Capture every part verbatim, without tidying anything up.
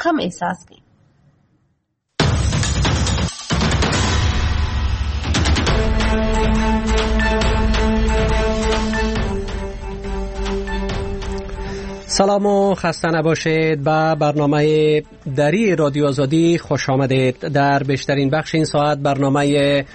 کم احساس کنیم. سلام و خسته نباشید. به برنامه دری رادیو آزادی خوش آمدید. در بیشترین بخش این ساعت برنامه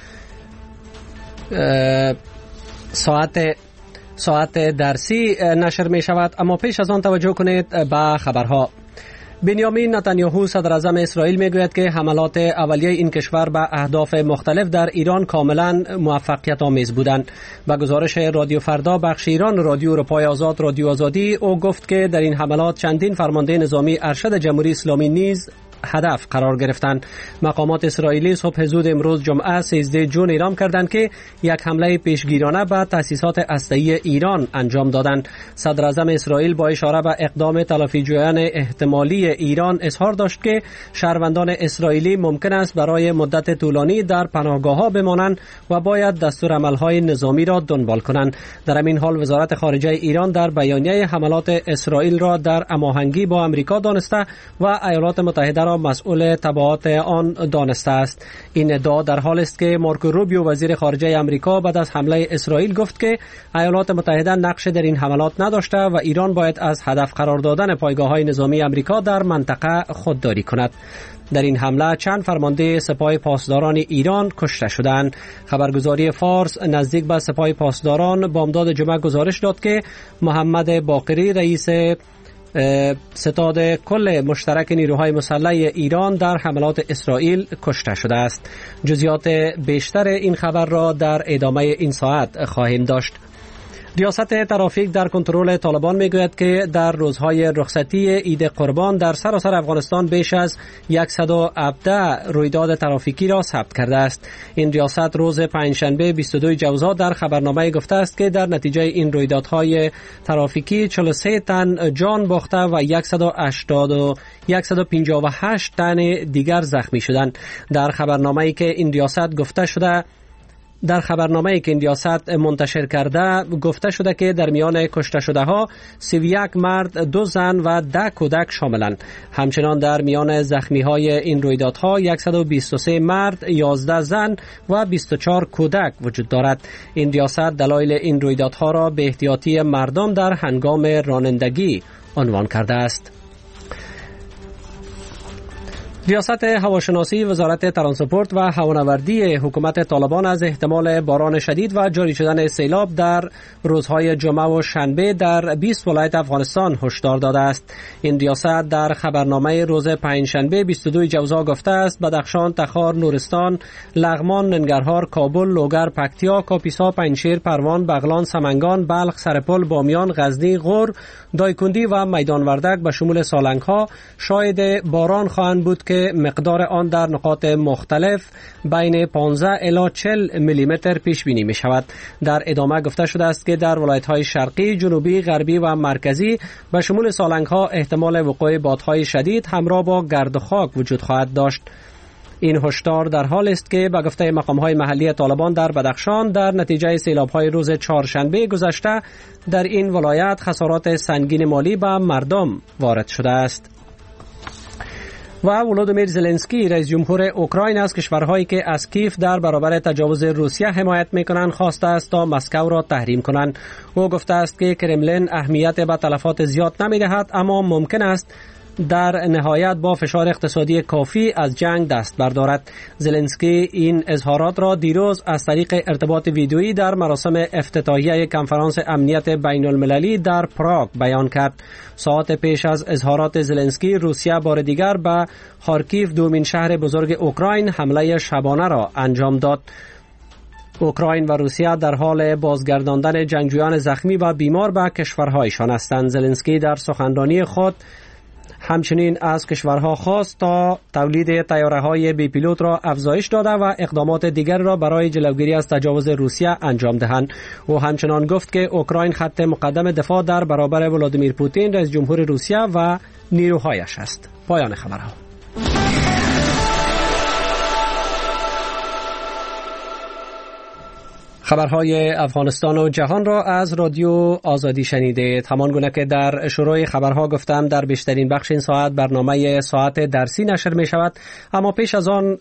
ساعت ساعت درسی نشر می شود، اما پیش از آن توجه کنید به خبرها. بنیامین نتانیاهو صدر اعظم اسرائیل میگوید که حملات اولیه این کشور به اهداف مختلف در ایران کاملا موفقیت آمیز بودند. با گزارش رادیو فردا بخش ایران رادیو اروپای آزاد رادیو آزادی، او گفت که در این حملات چندین فرمانده نظامی ارشد جمهوری اسلامی نیز هدف قرار گرفتند. مقامات اسرائیلی صبح زود امروز جمعه سیزده جون اعلام کردند که یک حمله پیشگیرانه به تأسیسات هسته‌ای ایران انجام دادند. صدر اعظم اسرائیل با اشاره به اقدام تلافیجویان احتمالی ایران اظهار داشت که شهروندان اسرائیلی ممکن است برای مدت طولانی در پناهگاه‌ها بمانند و باید دستورالعمل‌های نظامی را دنبال کنند. در همین حال وزارت خارجه ایران در بیانیه حملات اسرائیل را در هماهنگی با آمریکا دانسته و ایالات متحده مسئول تبعات آن دانسته است. این ادعا در حال است که مارکو روبیو وزیر خارجه آمریکا بعد از حمله اسرائیل گفت که ایالات متحده نقش در این حملات نداشته و ایران باید از هدف قرار دادن پایگاه‌های نظامی آمریکا در منطقه خودداری کند. در این حمله چند فرمانده سپاه پاسداران ایران کشته شدند. خبرگزاری فارس نزدیک به سپاه پاسداران بامداد جمعه گزارش داد که محمد باقری رئیس ستاد کل مشترک نیروهای مسلح ایران در حملات اسرائیل کشته شده است. جزئیات بیشتر این خبر را در ادامه این ساعت خواهیم داشت. ریاست ترافیک در کنترل طالبان میگوید که در روزهای رخصتی عید قربان در سراسر افغانستان بیش از صد و هفده رویداد ترافیکی را ثبت کرده است. این ریاست روز پنجشنبه بیست و دو جوزا در خبرنامه گفته است که در نتیجه این رویدادهای ترافیکی چهل و سه تن جان باخته و صد و هشتاد و صد و پنجاه و هشت تن دیگر زخمی شدند. در خبرنامه‌ای که این ریاست گفته شده در خبرنامه‌ای که این ریاست منتشر کرده گفته شده که در میان کشته شده ها سی و یک مرد، دو زن و ده کودک شاملند. همچنان در میان زخمی های این رویدادها صد و بیست و سه مرد، یازده زن و بیست و چهار کودک وجود دارد. این ریاست دلایل این رویدادها را به احتیاطی مردم در هنگام رانندگی عنوان کرده است. ریاست هواشناسی وزارت ترانسپورت و هوانوردی حکومت طالبان از احتمال باران شدید و جاری شدن سیلاب در روزهای جمعه و شنبه در بیست ولایت افغانستان هشدار داده است. این ریاست در خبرنامه روز پنجشنبه بیست و دو جوزا گفته است بدخشان، تخار، نورستان، لغمان، ننگرهار، کابل، لوگر، پکتیا، کاپیسا، پنجشیر، پروان، بغلان، سمنگان، بلخ، سرپل، بامیان، غزنی، غور، دایکندی و میدان وردک به شمول سالنگ‌ها شاهد باران خواهند بود که مقدار آن در نقاط مختلف بین پانزده الی چهل میلی متر پیش بینی می شود. در ادامه گفته شده است که در ولایت‌های شرقی، جنوبی، غربی و مرکزی به شمول سالنگ‌ها احتمال وقوع بادهای شدید همراه با گرد و خاک وجود خواهد داشت. این هشدار در حال است که به گفته مقام‌های محلی طالبان در بدخشان در نتیجه سیلاب‌های روز چهارشنبه گذشته در این ولایت خسارات سنگین مالی به مردم وارد شده است. و ولودیمیر زلنسکی رئیس جمهور اوکراین از کشورهایی که از کیف در برابر تجاوز روسیه حمایت میکنند خواسته است تا مسکو را تحریم کنند. او گفته است که کرملین اهمیت به تلفات زیاد نمیدهد، اما ممکن است در نهایت با فشار اقتصادی کافی از جنگ دست بردارد. زلنسکی این اظهارات را دیروز از طریق ارتباط ویدیویی در مراسم افتتاحیه کنفرانس امنیت بین المللی در پراگ بیان کرد. ساعت پیش از اظهارات زلنسکی، روسیه بار دیگر به خارکیف، دومین شهر بزرگ اوکراین، حمله شبانه را انجام داد. اوکراین و روسیه در حال بازگرداندن جنگجویان زخمی و بیمار به کشورهایشان هستند. زلنسکی در سخنرانی خود همچنین از کشورها خواست تا تولید طیاره‌های بی پیلوت را افزایش داده و اقدامات دیگر را برای جلوگیری از تجاوز روسیه انجام دهند. او همچنان گفت که اوکراین خط مقدم دفاع در برابر ولادیمیر پوتین رئیس جمهور روسیه و نیروهایش است. پایان خبرها. خبرهای افغانستان و جهان را از رادیو آزادی شنیدید. همان گونه که در شروع خبرها گفتم، در بیشترین بخش این ساعت برنامه ساعت درسی نشر می شود، اما پیش از آن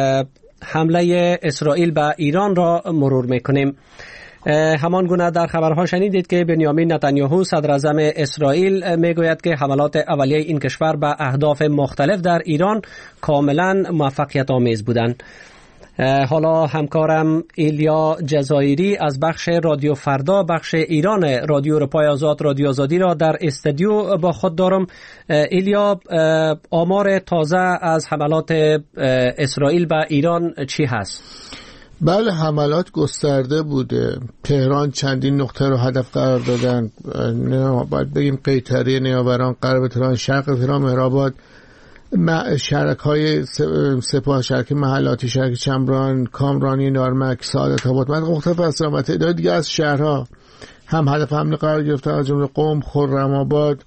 حمله اسرائیل به ایران را مرور می کنیم. همان گونه در خبرها شنیدید که بنیامین نتانیاهو صدر اعظم اسرائیل میگوید که حملات اولیه این کشور به اهداف مختلف در ایران کاملا موفقیت آمیز بودند. حالا همکارم ایلیا جزایری از بخش رادیو فردا، بخش ایران رادیو اروپای آزاد، رادیو آزادی را در استودیو با خود دارم. ایلیا، آمار تازه از حملات اسرائیل به ایران چی هست؟ بله، حملات گسترده بوده. تهران چندین نقطه رو هدف قرار دادن. باید بگیم قیطره، نیاوران، غرب تهران، شرق تهران، مهرآباد، شرک های سپاه، شرک محلاتی، شرک چمران، کامرانی، نارمک، سعادت آباد، مختلف هستن و تعداد دیگه از شهرها هم هدف حمله قرار گرفتن، از جمله قم، خرم‌آباد،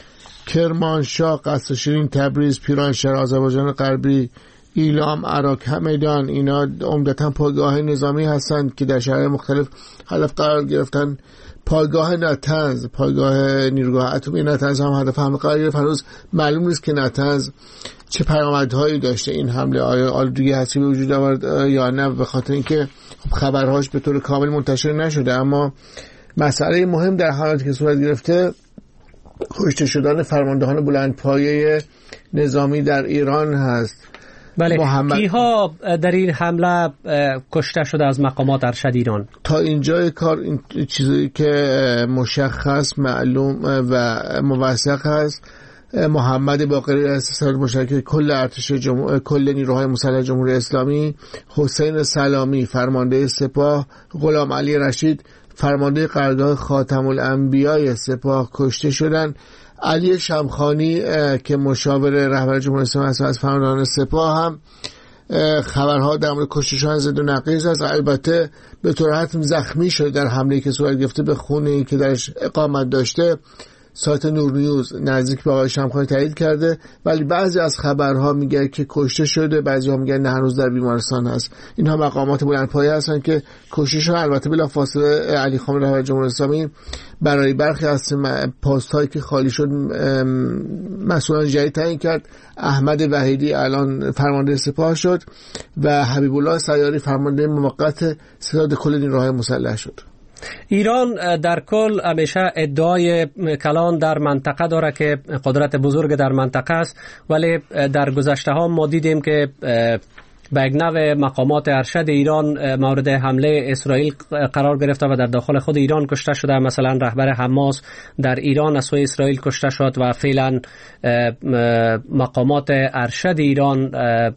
کرمانشاه، قصر شیرین، تبریز، پیرانشهر، آذربایجان غربی، ایلام، عراق، همدان. اینا عمدتاً پایگاه نظامی هستند که در شهرهای مختلف هدف قرار گرفتن. پایگاه نتنز، پایگاه نیروگاه اتمی نتنز هم هدف حمله قرار گرفت. هنوز معلوم نیست که نتنز چه پیامدهایی داشته این حمله، آیا آلودگی هستی به وجود آورد یا نه، به خاطر اینکه خبرهاش به طور کامل منتشر نشده. اما مسئله مهم در حملاتی که صورت گرفته کشته شدن فرماندهان بلندپایه نظامی در ایران هست. بله، محمد... کیها در این حمله کشته شده از مقامات ارشد ایران؟ تا اینجای کار این چیزی که مشخص، معلوم و موثق هست، محمد باقری اساسات مشارکت کل ارتش جمهور کل نیروهای مسلح جمهوری اسلامی، حسین سلامی فرمانده سپاه، غلام علی رشید فرمانده قرارگاه خاتم الانبیاء سپاه کشته شدند. علی شمخانی که مشاور رهبر جمهوری اسلامی است از فرماندهان سپاه هم خبرها در مورد کشته‌شان ضد و نقیض است. البته به طور حتمی زخمی شده در حمله‌ای که صورت گرفته به خونه‌ای که درش اقامت داشته. سایت نور نیوز نزدیک به آقای شمخانی تایید کرده، ولی بعضی از خبرها میگه که کشته شده، بعضی ها میگن نه هنوز در بیمارستان هست. اینها مقامات بلندپایه هستن که کشتهشون البته بلافاصله علی خامنه‌ای رهبر جمهوری اسلامی برای برخی از پست هایی که خالی شد مسئولان جدید تعیین کرد. احمد وحیدی الان فرمانده سپاه شد و حبیب الله سیاری فرمانده موقت ستاد کل نیروهای مسلح شد. ایران در کل همیشه ادعای کلان در منطقه داره که قدرت بزرگ در منطقه است، ولی در گذشته ها ما دیدیم که به یک نوع مقامات ارشد ایران مورد حمله اسرائیل قرار گرفته و در داخل خود ایران کشته شده. مثلا رهبر حماس در ایران از سوی اسرائیل کشته شد و فعلا مقامات ارشد ایران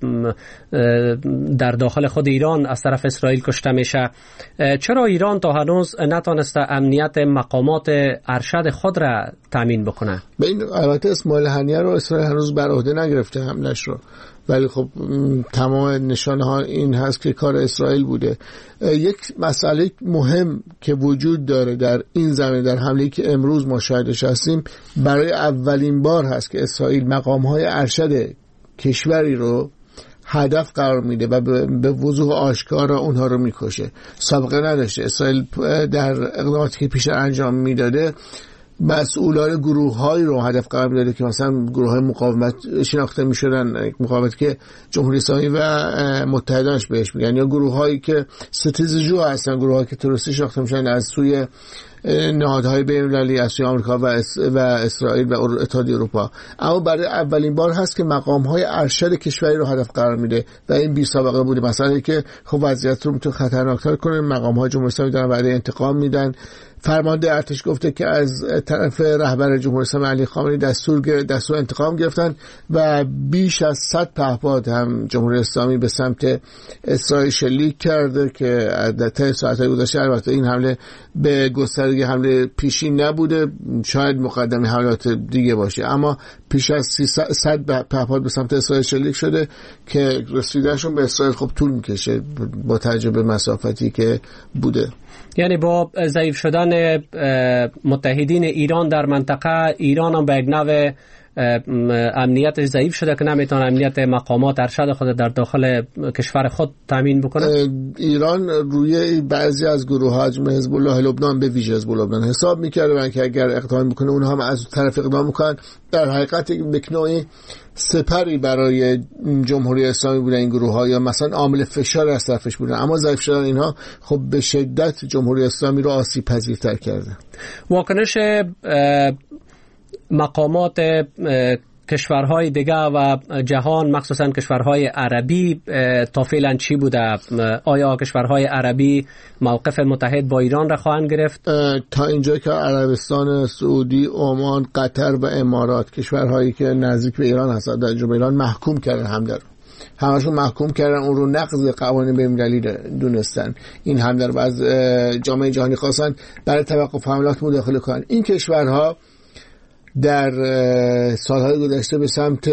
در داخل خود ایران از طرف اسرائیل کشته میشه. چرا ایران تا هنوز نتونسته امنیت مقامات ارشد خود را تامین بکنه؟ به این البته اسماعیل هنیه رو اسرائیل هنوز بر عهده نگرفته حملش رو، ولی خب تمام نشانه ها این هست که کار اسرائیل بوده. یک مسئله مهم که وجود داره در این زمینه، در حمله‌ای که امروز ما شاهدش هستیم، برای اولین بار هست که اسرائیل مقام‌های ارشد کشوری رو هدف قرار میده و به وضوح آشکار اونها رو میکشه. سابقه نداشته. اسرائیل در اقداماتی که پیش انجام میداده مسئولان گروه‌هایی رو هدف قرار می‌داده که مثلا گروه‌های مقاومت شناخته می‌شدن، مقاومت که جمهوری اسلامی و متحدانش بهش میگن، یا گروه‌هایی که ستیزجو هستن، گروه‌هایی که تروریستی شناخته می‌شن از سوی نهادهای بین‌المللی، از سوی آمریکا و, اس... و اسرائیل و اتحادیه اروپا. اما برای اولین بار هست که مقام‌های ارشد کشوری رو هدف قرار میده و این بی سابقه بوده. مثلا که خب وضعیت رو میتونه خطرناک‌تر کنه. مقام‌های جمهوری اسلامی دارن وعده انتقام میدن. فرمانده ارتش گفته که از طرف رهبر جمهوری اسلامی علی خامنه‌ای دستور دستور انتقام گرفتن و بیش از صد پهپاد هم جمهوری اسلامی به سمت اسرائیل شلیک کرده که در طی ساعت‌های گذشته البته این حمله به گسترگی حمله پیشین نبوده، شاید مقدمه حملات دیگه باشه، اما پیش از صد پهپاد به سمت اسرائیل شلیک شده که رسیدنشون به اسرائیل خب طول میکشه با توجه به مسافتی که بوده. یعنی با ضعیف شدن متحدین ایران در منطقه، ایران هم به یک نوع امنیتش ضعیف شده که نمیتونه امنیت مقامات ارشد خود در داخل کشور خود تامین بکنه؟ ایران روی بعضی از گروه ها حجم حزب الله لبنان به ویژه حزب الله لبنان حساب میکرده که اگر اقدام بکنه اونها هم از طرف اقدام میکنن. در حقیقت یک نوعی سپری برای جمهوری اسلامی بودن این گروه ها، یا مثلا عامل فشار از طرفش بودن، اما ضعیف شدن اینها خب به شدت جمهوری اسلامی رو آسیب پذیرتر کرده. واکنش مقامات کشورهای دیگه و جهان مخصوصا کشورهای عربی تا فعلا چی بوده؟ آیا کشورهای عربی موقف متحد با ایران را خواهند گرفت؟ تا اینجا که عربستان سعودی، عمان، قطر و امارات، کشورهایی که نزدیک به ایران هستند، در جمله ایران محکوم کردن حمله رو. همشون محکوم کردن، اون رو نقض قوانین بین‌المللی دونستن. این حمله رو از جامعه جهانی خواستن برای توقف حملات مداخله کنن. این کشورها در سالهای گذشته به سمت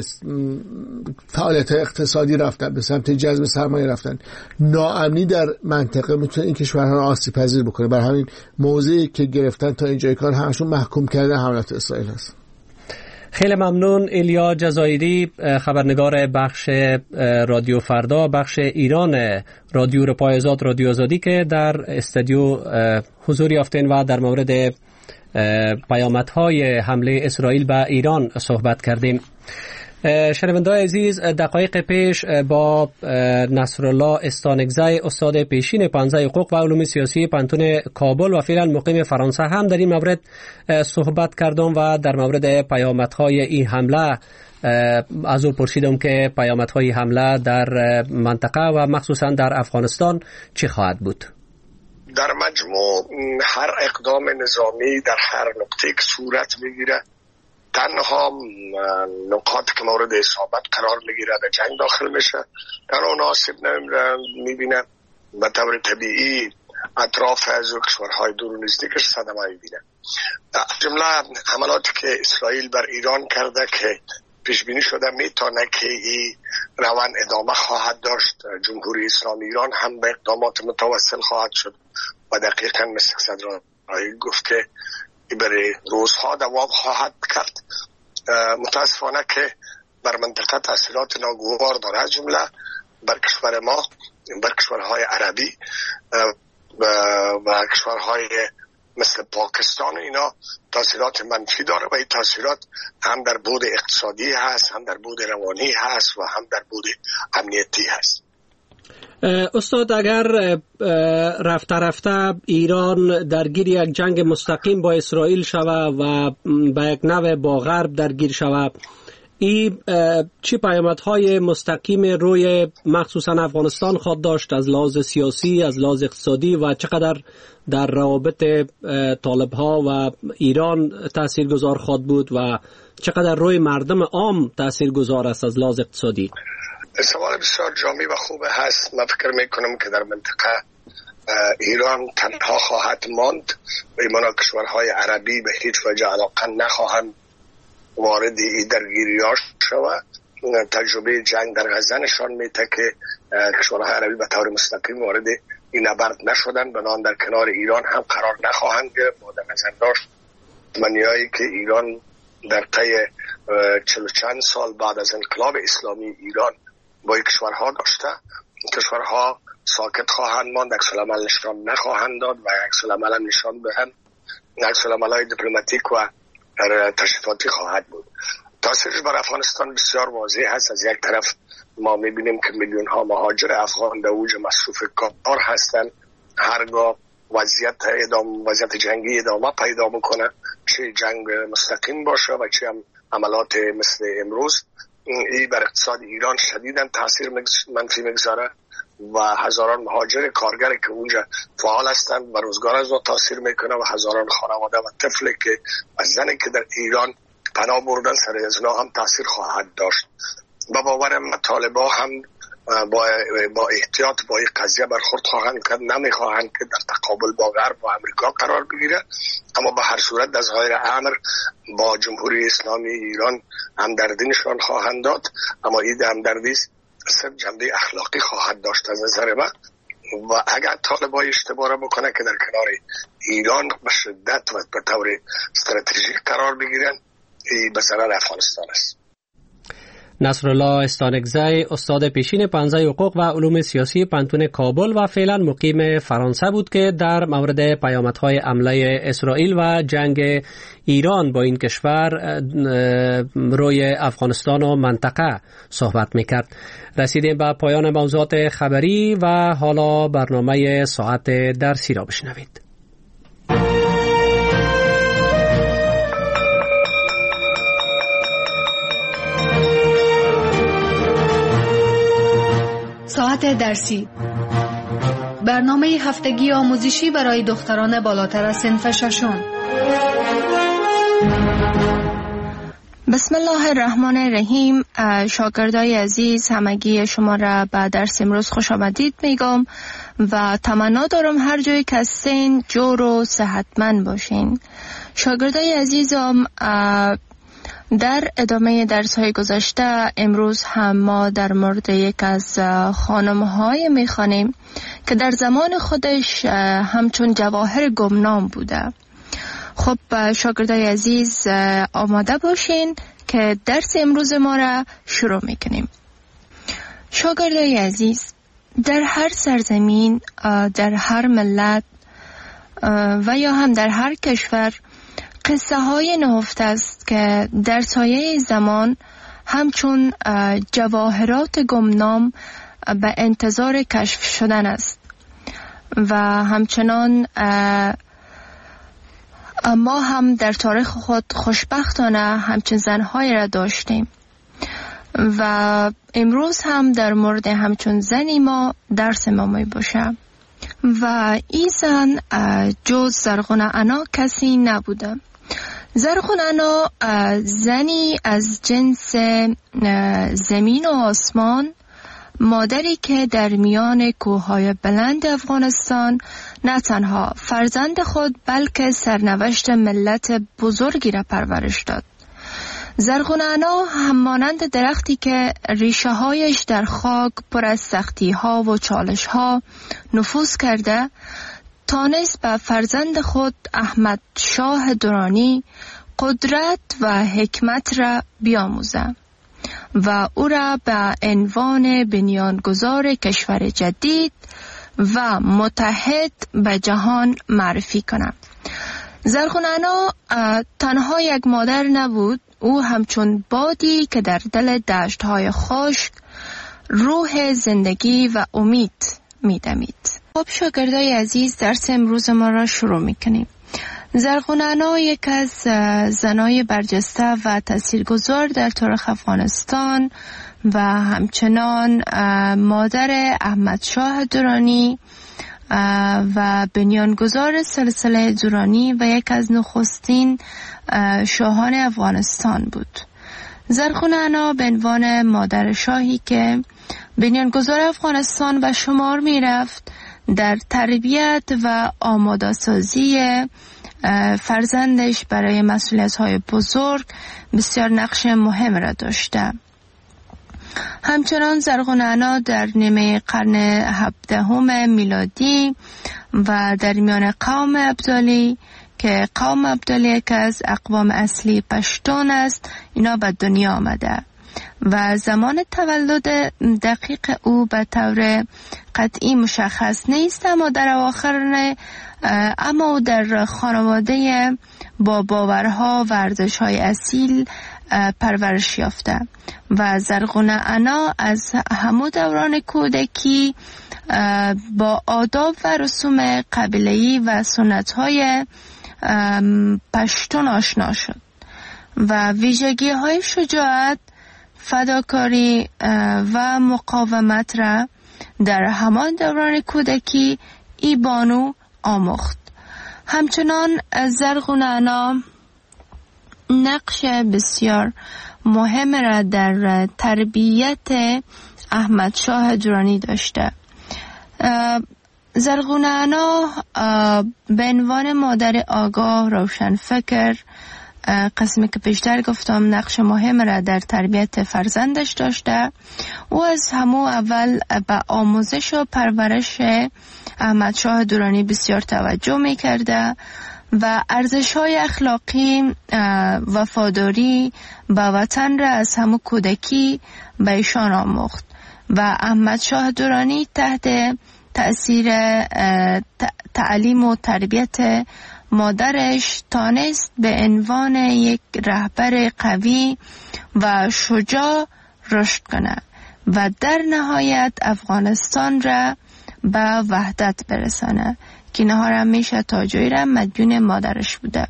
فعالیت اقتصادی رفتن، به سمت جذب سرمایه رفتن. ناامنی در منطقه میتونه این کشورها را آسیب پذیر بکنه. برای همین موضعی که گرفتن تا اینجای کار همشون محکوم کردن حملات اسرائیل هست. خیلی ممنون. ایلیا جزایری، خبرنگار بخش رادیو فردا، بخش ایران رادیو رپای آزاد، رادیو آزادی، که در استودیو حضور یافتین و در مورد پیامدهای حمله اسرائیل به ایران صحبت کردیم. شنونده‌های عزیز، دقایق پیش با نصرالله استانگزی، استاد پیشین پانزه حقوق و علوم سیاسی پانتون کابل و فعلا مقیم فرانسه، هم در این مورد صحبت کردم و در مورد پیامدهای این حمله از او پرسیدم که پیامدهای حمله در منطقه و مخصوصا در افغانستان چی خواهد بود. در مجموع هر اقدام نظامی در هر نقطه که صورت میگیره، تنها نقاط که مورد اصابت قرار میگیره به جنگ داخل میشه، در اون آسیب نمیبینه. به طور طبیعی اطراف از کشورهای دور و نزدیکش صدمه میبینه. جمله حملاتی که اسرائیل بر ایران کرده که پیش بینی شده میتونه که این روند ادامه خواهد داشت. جمهوری اسلامی ایران هم به اقدامات متوسل خواهد شد و دقیقاً مثل صدر گفت که برای روزها دوام خواهد کرد. متاسفانه که بر منطقه تاثیرات ناگوار داره، از جمله بر کشور ما، بر کشورهای عربی و کشورهای مثل پاکستان، اینا تاثیرات منفی داره و این تاثیرات هم در بعد اقتصادی هست، هم در بعد روانی هست و هم در بعد امنیتی هست. استاد، اگر رفته رفته ایران درگیر یک جنگ مستقیم با اسرائیل شود و با یک نوع با غرب درگیر شود، این چی پیامدهای مستقیم روی مخصوصا افغانستان خواهد داشت از لحاظ سیاسی، از لحاظ اقتصادی، و چقدر در روابط طالب ها و ایران تاثیرگذار خواهد بود و چقدر روی مردم عام تاثیرگذار است از لحاظ اقتصادی؟ سوال بسیار جامع و خوبه هست. من فکر میکنم که در منطقه ایران تنها خواهد ماند و ایمانا کشورهای عربی به هیچ وجه علاقه نخواهند وارد این درگیری‌ها شود. تجربه جنگ در غزه نشان میده که کشورهای عربی به طور مستقیم وارد این نبرد نشدن، بنابراین در کنار ایران هم قرار نخواهند گرفت. با در نظر داشت منیایی که ایران در طی چل و چند سال بعد از انقلاب اسلامی ایران با این کشورها داشته، کشورها ساکت خواهند ماند، عکس العمل نشان نخواهند داد و عکس العمل نشان بهن عکس العمل‌های دیپلماتیک و تشریفاتی خواهد بود. تاثیرش بر افغانستان بسیار واضح هست. از یک طرف ما میبینیم که میلیون ها مهاجر افغان در اوج مصروف کار هستند. هرگاه وضعیت ادامه وضعیت جنگی ادامه پیدا بکنه، چه جنگ مستقیم باشه و چه هم عملات مثل امروز، این بر اقتصاد ایران شدیداً تاثیر منفی میگذاره و هزاران مهاجر کارگر که اونجا فعال هستند و روزگار از اون تاثیر میکنه و هزاران خانواده و طفلی که از زنی که در ایران پناه بردن سر از اونا هم تاثیر خواهد داشت. با باورم طالبا هم با با احتیاط با این قضیه برخورد خواهند کرد، نمیخواهند که در تقابل با غرب و امریکا قرار بگیره، اما به هر صورت در ظاهر امر با جمهوری اسلامی ایران همدردی نشان خواهند داد، اما این همدردی صرف جنبه اخلاقی خواهد داشت از نظر من. و اگر طالبا اشتباه بکنه که در کنار ایران به شدت و به طور استراتژیک قرار بگیرن، ای به ضرر افغانستان است. نصرالله استانکزی استاد پیشین پانزه حقوق و علوم سیاسی پانتون کابل و فعلا مقیم فرانسه بود که در مورد پیامدهای حمله اسرائیل و جنگ ایران با این کشور روی افغانستان و منطقه صحبت میکرد. رسیدیم به پایان موضوعات خبری و حالا برنامه ساعت درسی را بشنوید. ساعت درسی، برنامه هفتگی آموزشی برای دختران بالاتر از صنف ششم. بسم الله الرحمن الرحیم. شاگردای عزیز، همگی شما را به درس امروز خوش آمدید میگم و تمنا دارم هر جایی که هستین جور و صحتمند باشین. شاگردای عزیزم، در ادامه درس های گذشته امروز هم ما در مورد یک از خانم های می خوانیم که در زمان خودش همچون جواهر گمنام بوده. خب شاگردای عزیز آماده باشین که درس امروز ما را شروع می کنیم. شاگردای عزیز، در هر سرزمین، در هر ملت و یا هم در هر کشور قصه های نهفته است که در سایه زمان همچون جواهرات گمنام به انتظار کشف شدن است و همچنان ما هم در تاریخ خود خوشبختانه همچون زنهای را داشتیم و امروز هم در مورد همچون زنی ما درس ما می باشه و این زن جز زرغونه انا کسی نبوده. زرغونه انا زنی از جنس زمین و آسمان، مادری که در میان کوههای بلند افغانستان نه تنها فرزند خود بلکه سرنوشت ملت بزرگی را پرورش داد. زرغونه انا همانند درختی که ریشه هایش در خاک پر از سختی ها و چالش ها نفوذ کرده، تانست به فرزند خود احمد شاه درانی قدرت و حکمت را بیاموزه و او را به عنوان بنیانگذار کشور جدید و متحد به جهان معرفی کنه. زرغونه انا تنها یک مادر نبود، او همچون بادی که در دل دشت‌های خشک روح زندگی و امید می‌دمید. خب شاگردای عزیز، درس امروز ما را شروع می‌کنیم. زرغونه انا یک از زنای برجسته و تاثیرگذار در تاریخ افغانستان و همچنان مادر احمد شاه درانی و بنیانگذار سلسله درانی و یک از نخستین شاهان افغانستان بود. زرغونه انا به عنوان مادر شاهی که بنیانگذار افغانستان و شمار می رفت، در تربیت و آماده سازی فرزندش برای مسئولیت‌های بزرگ بسیار نقش مهم را داشته. همچنان زرغونه انا در نیمه قرن هفدهم میلادی و در میان قوم ابدالی که قوم ابدالی یک از اقوام اصلی پشتون است، اینا به دنیا آمده و زمان تولد دقیق او به طور قطعی مشخص نیست، اما در اواخر اما او در خانواده با باورها و ارزش‌های اصیل پرورش یافته و زرغونه انا از همون دوران کودکی با آداب و رسوم قبیله‌ای و سنت‌های پشتون آشنا شد و ویژگی‌های شجاعت، فداکاری و مقاومت را در همان دوران کودکی ای بانو آموخت. همچنان زرغونه انا نقش بسیار مهم را در تربیت احمد شاه درانی داشته. زرغونه انا به عنوان مادر آگاه، روشن فکر، قسمی که پیشتر گفتم نقش مهم را در تربیت فرزندش داشته. او از همو اول به آموزش و پرورش احمد شاه درانی بسیار توجه می کرده و ارزش‌های اخلاقی وفاداری به وطن را از همون کودکی به ایشان آموخت و احمد شاه درانی تحت تأثیر تعلیم و تربیت مادرش تانست به عنوان یک رهبر قوی و شجاع رشد کند و در نهایت افغانستان را به وحدت برسانه که نهار همیشه تاجوی را مدیون مادرش بوده.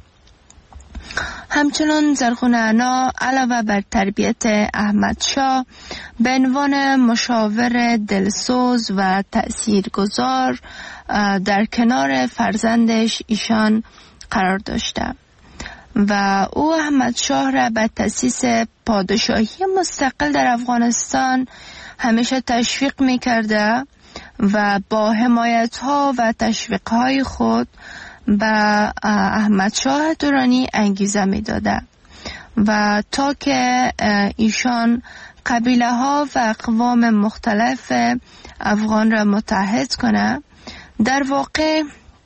همچنان زرغون انا علاوه بر تربیت احمد شاه به عنوان مشاور دلسوز و تأثیرگذار در کنار فرزندش ایشان قرار داشته و او احمد شاه را به تأسیس پادشاهی مستقل در افغانستان همیشه تشویق می کرده و با حمایت ها و تشویق های خود به احمد شاه درانی انگیزه می داده و تا که ایشان قبیله ها و اقوام مختلف افغان را متحد کنه. در واقع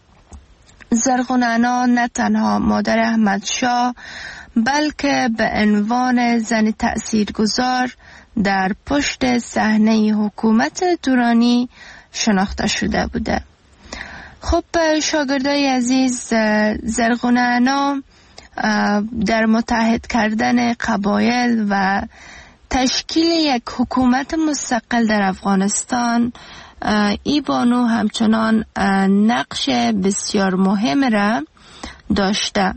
زرغون انا نه تنها مادر احمد شاه بلکه به عنوان زن تأثیرگذار در پشت صحنه حکومت درانی شناخته شده بوده. خب شاگردای عزیز، زرغون انا در متحد کردن قبایل و تشکیل یک حکومت مستقل در افغانستان ای بانو همچنان نقش بسیار مهم را داشته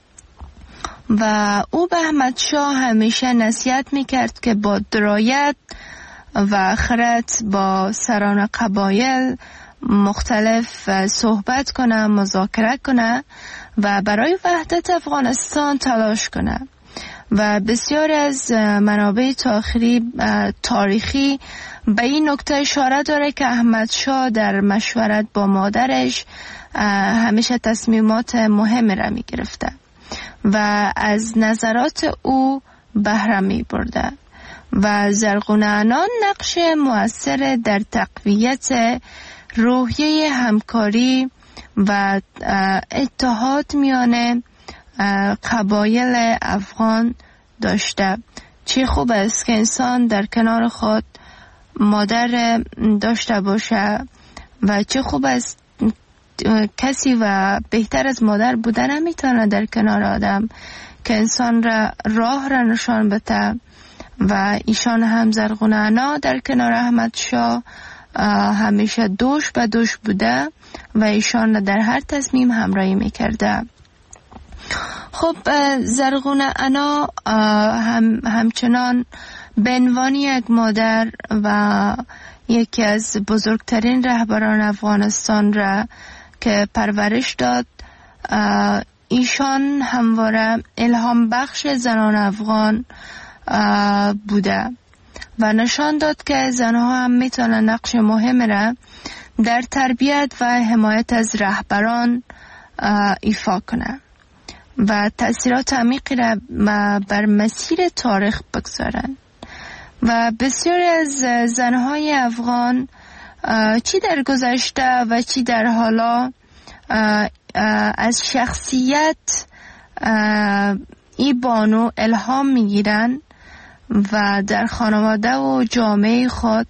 و او به احمد شاه همیشه نصیحت میکرد که با درایت و خرد با سران قبایل مختلف صحبت کنه، مذاکره کنه و برای وحدت افغانستان تلاش کنه و بسیار از منابع تاریخی تاریخی به این نکته اشاره داره که احمد شاه در مشورت با مادرش همیشه تصمیمات مهم را می گرفته و از نظرات او بهره می برده و زرغون انا نقش مؤثر در تقویت روحیه همکاری و اتحاد میان قبایل افغان داشته. چه خوب است که انسان در کنار خود مادر داشته باشه و چه خوب است کسی و بهتر از مادر بودن نمیتونه در کنار آدم که انسان را راه را نشان بده و ایشان هم زرغون انا در کنار احمد شاه همیشه دوش به دوش بوده و ایشان در هر تصمیم همراهی میکرده. خب زرغون انا هم همچنان به عنوان یک مادر و یکی از بزرگترین رهبران افغانستان را که پرورش داد، ایشان همواره الهام بخش زنان افغان بوده و نشان داد که زنها هم میتونن نقش مهم را در تربیت و حمایت از رهبران ایفا کنند و تأثیرات عمیقی را بر مسیر تاریخ بگذارند و بسیاری از زنهای افغان چی در گذشته و چی در حالا از شخصیت ای بانو الهام میگیرن و در خانواده و جامعه خود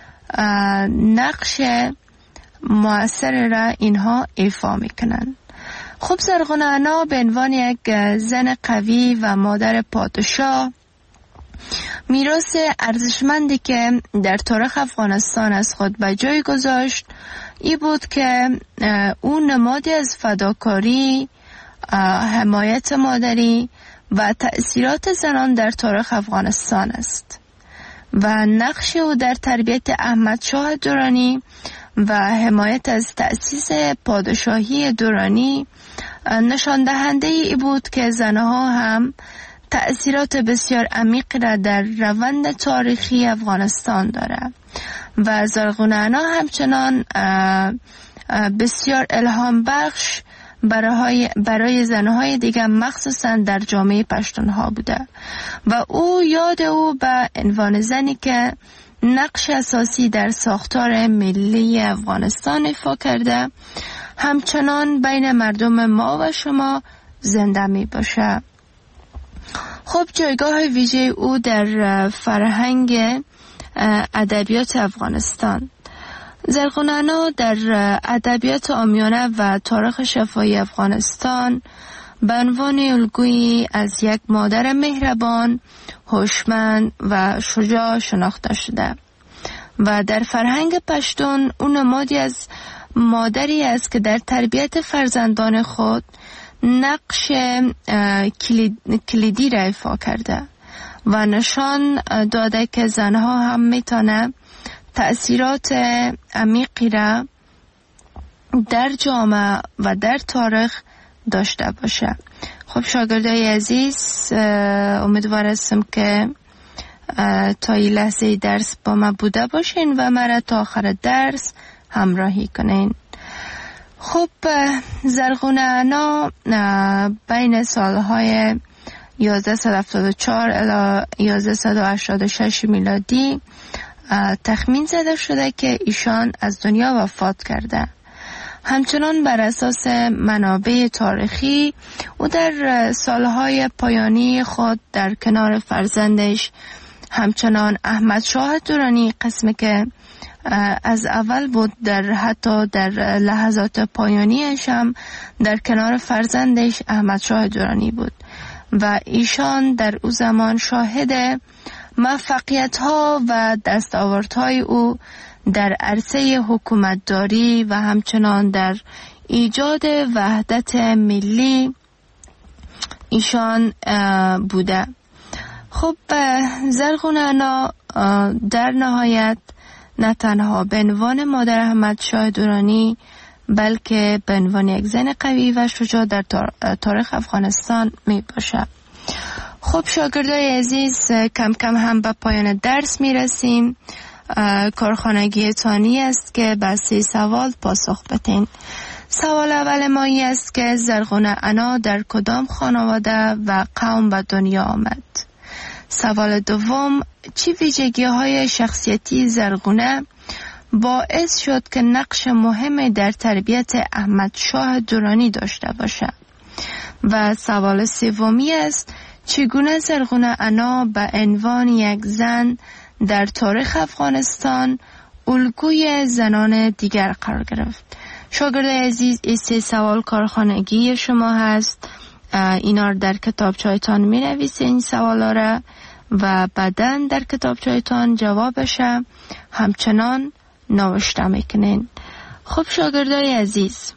نقش مؤثر را اینها ایفا میکنن. خب زرغون انا به عنوان یک زن قوی و مادر پادشاه میراث ارزشمندی که در تاریخ افغانستان از خود به جای گذاشت ای بود که او نمادی از فداکاری، حمایت مادری و تأثیرات زنان در تاریخ افغانستان است و نقش او در تربیت احمد شاه درانی و حمایت از تأسیس پادشاهی درانی نشان دهنده ای بود که زنها هم تأثیرات بسیار عمیق را در روند تاریخی افغانستان دارد و زرغون انا همچنان بسیار الهام بخش برای برای زنهای دیگر مخصوصا در جامعه پشتونها بوده و او یاد او به عنوان زنی که نقش اساسی در ساختار ملی افغانستان ایفا کرده همچنان بین مردم ما و شما زنده می باشه. خب جایگاه ویژه او در فرهنگ ادبیات افغانستان. زرغون انا در ادبیات عامیانه و تاریخ شفاهی افغانستان به عنوان الگویی از یک مادر مهربان، هوشمند و شجاع شناخته شده و در فرهنگ پشتون او نمادی از مادری است که در تربیت فرزندان خود نقش کلیدی را ایفا کرده و نشان داده که زنها هم میتونه تأثیرات عمیقی را در جامعه و در تاریخ داشته باشه. خب شاگردای عزیز، امیدوار هستم که تا این لحظه درس با ما بوده باشین و مرا تا آخر درس همراهی کنین. خب زرغون انا بین سالهای یازده هفتاد و چهار الی یازده هشتاد و شش میلادی تخمین زده شده که ایشان از دنیا وفات کرده. همچنان بر اساس منابع تاریخی او در سالهای پایانی خود در کنار فرزندش همچنان احمد شاه درانی، قسمی که از اول بود، در حتی در لحظات پایانیش هم در کنار فرزندش احمد شاه درانی بود و ایشان در او زمان شاهد موفقیت ها و دستاوردهای او در عرصه حکومتداری و همچنان در ایجاد وحدت ملی ایشان بوده. خب زرغون انا در نهایت نه تنها به عنوان مادر احمد شاه درانی بلکه به عنوان یک زن قوی و شجاع در تاریخ افغانستان می باشه. خب شاگردای عزیز، کم کم هم به پایان درس می رسیم. کارخانگی تانی است که به سه سوال پاسخ بدین. سوال اول ما این است که زرغون انا در کدام خانواده و قوم به دنیا آمد؟ سوال دوم، چی ویژگی های شخصیتی زرغونه باعث شد که نقش مهمی در تربیت احمد شاه درانی داشته باشد؟ و سوال سومی است، چگونه زرغون انا به عنوان یک زن در تاریخ افغانستان الگوی زنان دیگر قرار گرفت؟ شاگرد عزیز، این سه سوال کارخانگی شما هست. اینا در کتابچه‌تان می نویسین این سوالا را و بعداً در کتابچه‌تان جوابش همچنان نوشته میکنین. خب شاگردای عزیز،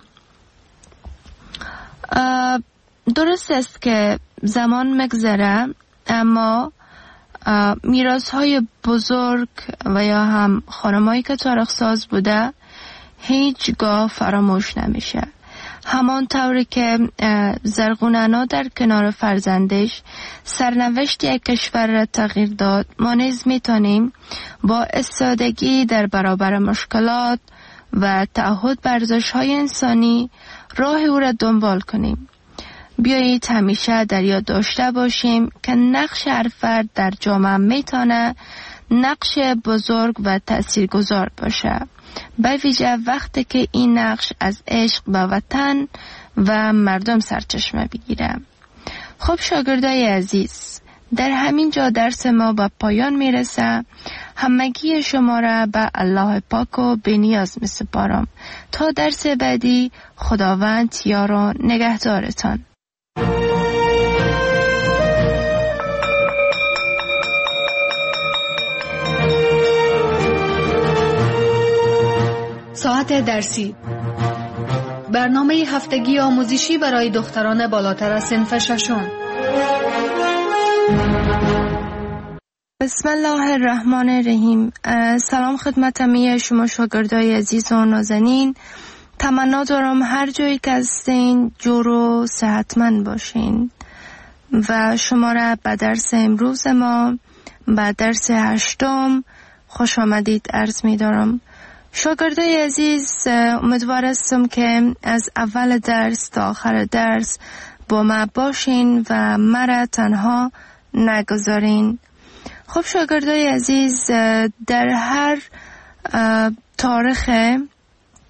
درست است که زمان مگذره اما میراث های بزرگ و یا هم خانمایی که تاریخ ساز بوده هیچگاه فراموش نمیشه. همان طوری که زرغون انا در کنار فرزندش سرنوشت یک کشور را تغییر داد، ما نیز میتونیم با استادگی در برابر مشکلات و تعهد بر ارزش‌های انسانی راه او را دنبال کنیم. بیایید همیشه در یاد داشته باشیم که نقش هر فرد در جامعه میتونه نقش بزرگ و تاثیرگذار باشه، به ویژه وقتی که این نقش از عشق به وطن و مردم سرچشمه بگیره. خب شاگردای عزیز، در همین جا درس ما به پایان میرسه. همگی شما را به الله پاک و بی‌نیاز می سپارم. تا درس بعدی، خداوند یار و نگهدارتان. ساعت درسی، برنامه هفتگی آموزشی برای دختران بالاتر از صنف ششم. بسم الله الرحمن الرحیم. سلام خدمت همه شما شاگردای عزیز و نازنین. تمنا دارم هر جایی که هستین جور و صحتمند باشین و شما را به درس امروز ما، به درس هشتم خوش آمدید عرض می دارم. شاگردای عزیز، امیدوار هستم که از اول درس تا آخر درس با ما باشین و مرا تنها نگذارین. خب شاگردای عزیز، در هر تاریخ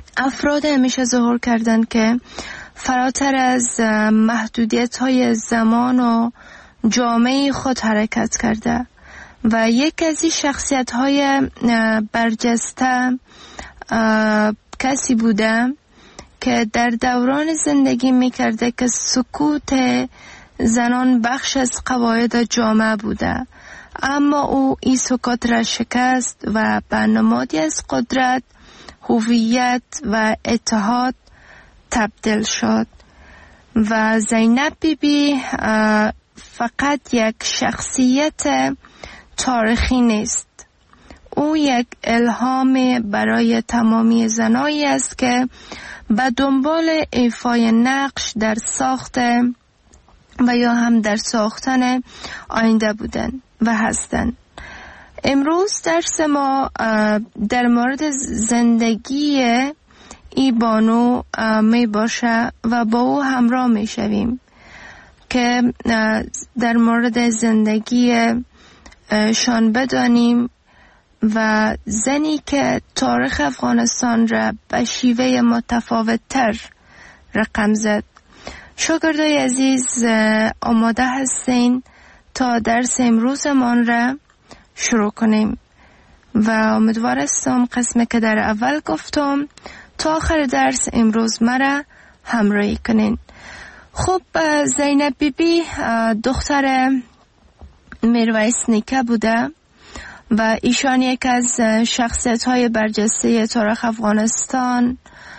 افراد همیشه ظهور کردند که فراتر از محدودیت های زمان و جامعه خود حرکت کرده و یک از این شخصیت های برجسته کسی بوده که در دوران زندگی میکرده که سکوت زنان بخش از قواعد جامعه بوده، اما او این سکوت را شکست و به نمادی از قدرت، هویت و اتحاد تبدیل شد. و زینب بی بی فقط یک شخصیت تاریخی نیست، او یک الهام برای تمامی زنایی است که به دنبال ایفای نقش در ساخت و یا هم در ساختن آینده بودند و هستند. امروز درس ما در مورد زندگی ای بانو می باشه و با او همراه می شویم که در مورد زندگی شان بدانیم و زنی که تاریخ افغانستان را به شیوه متفاوت تر رقم زد. شاگردای عزیز آماده هستین تا درس امروزمان را شروع کنیم و امیدوار هستم قسمی که در اول گفتم تا آخر درس امروز مرا همراهی کنین. خب زینب بی بی دختر میرویس نیکه بوده و ایشان یک از شخصیت های برجسته تاریخ افغانستان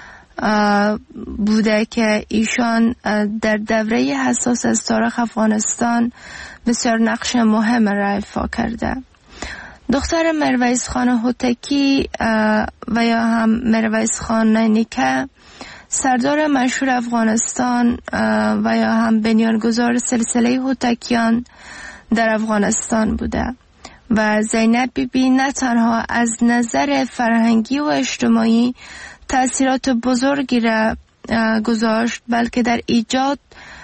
بوده که ایشان در دوره حساس از تاریخ افغانستان بسیار نقش مهم را ایفا کرده. دختر میرویس خان هوتکی و یا هم میرویس خان نیکه سردار مشهور افغانستان و یا هم بنیانگذار سلسله هوتکیان در افغانستان بوده و زینب بی بی نه تنها از نظر فرهنگی و اجتماعی تأثیرات بزرگی را گذاشت بلکه در ایجاد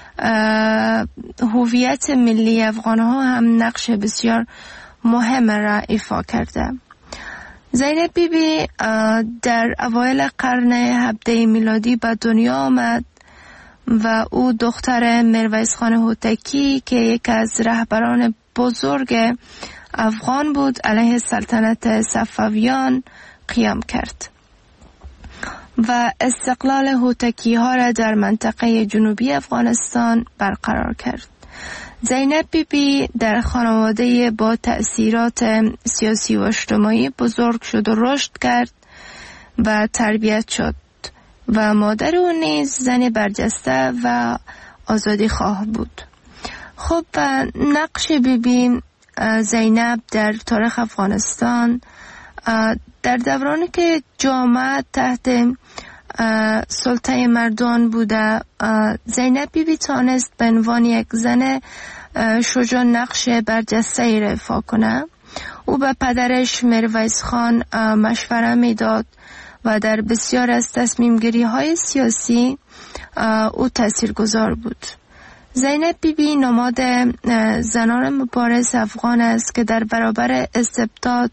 هویت ملی افغانها هم نقش بسیار مهم را ایفا کرده. زینب بی بی در اوایل قرن هفدهم میلادی به دنیا آمد و او دختر میرویس خان هوتکی که یک از رهبران بزرگ افغان بود علیه سلطنت صفویان قیام کرد و استقلال هوتکی ها را در منطقه جنوبی افغانستان برقرار کرد. زینب بی بی در خانواده با تأثیرات سیاسی و اجتماعی بزرگ شد و رشد کرد و تربیت شد و مادر او نیز زن برجسته و آزادی خواه بود. خب نقش بی بی زینب در تاریخ افغانستان در دورانی که جامعه تحت سلطه مردان بوده، زینب بی بی تانست به عنوان یک زن شجاع نقش برجسته ای را ایفا کنه. او به پدرش میرویس خان مشوره میداد و در بسیار از تصمیم گیری های سیاسی او تاثیرگذار بود. زینب بی بی نماد زنان مبارز افغان است که در برابر استبداد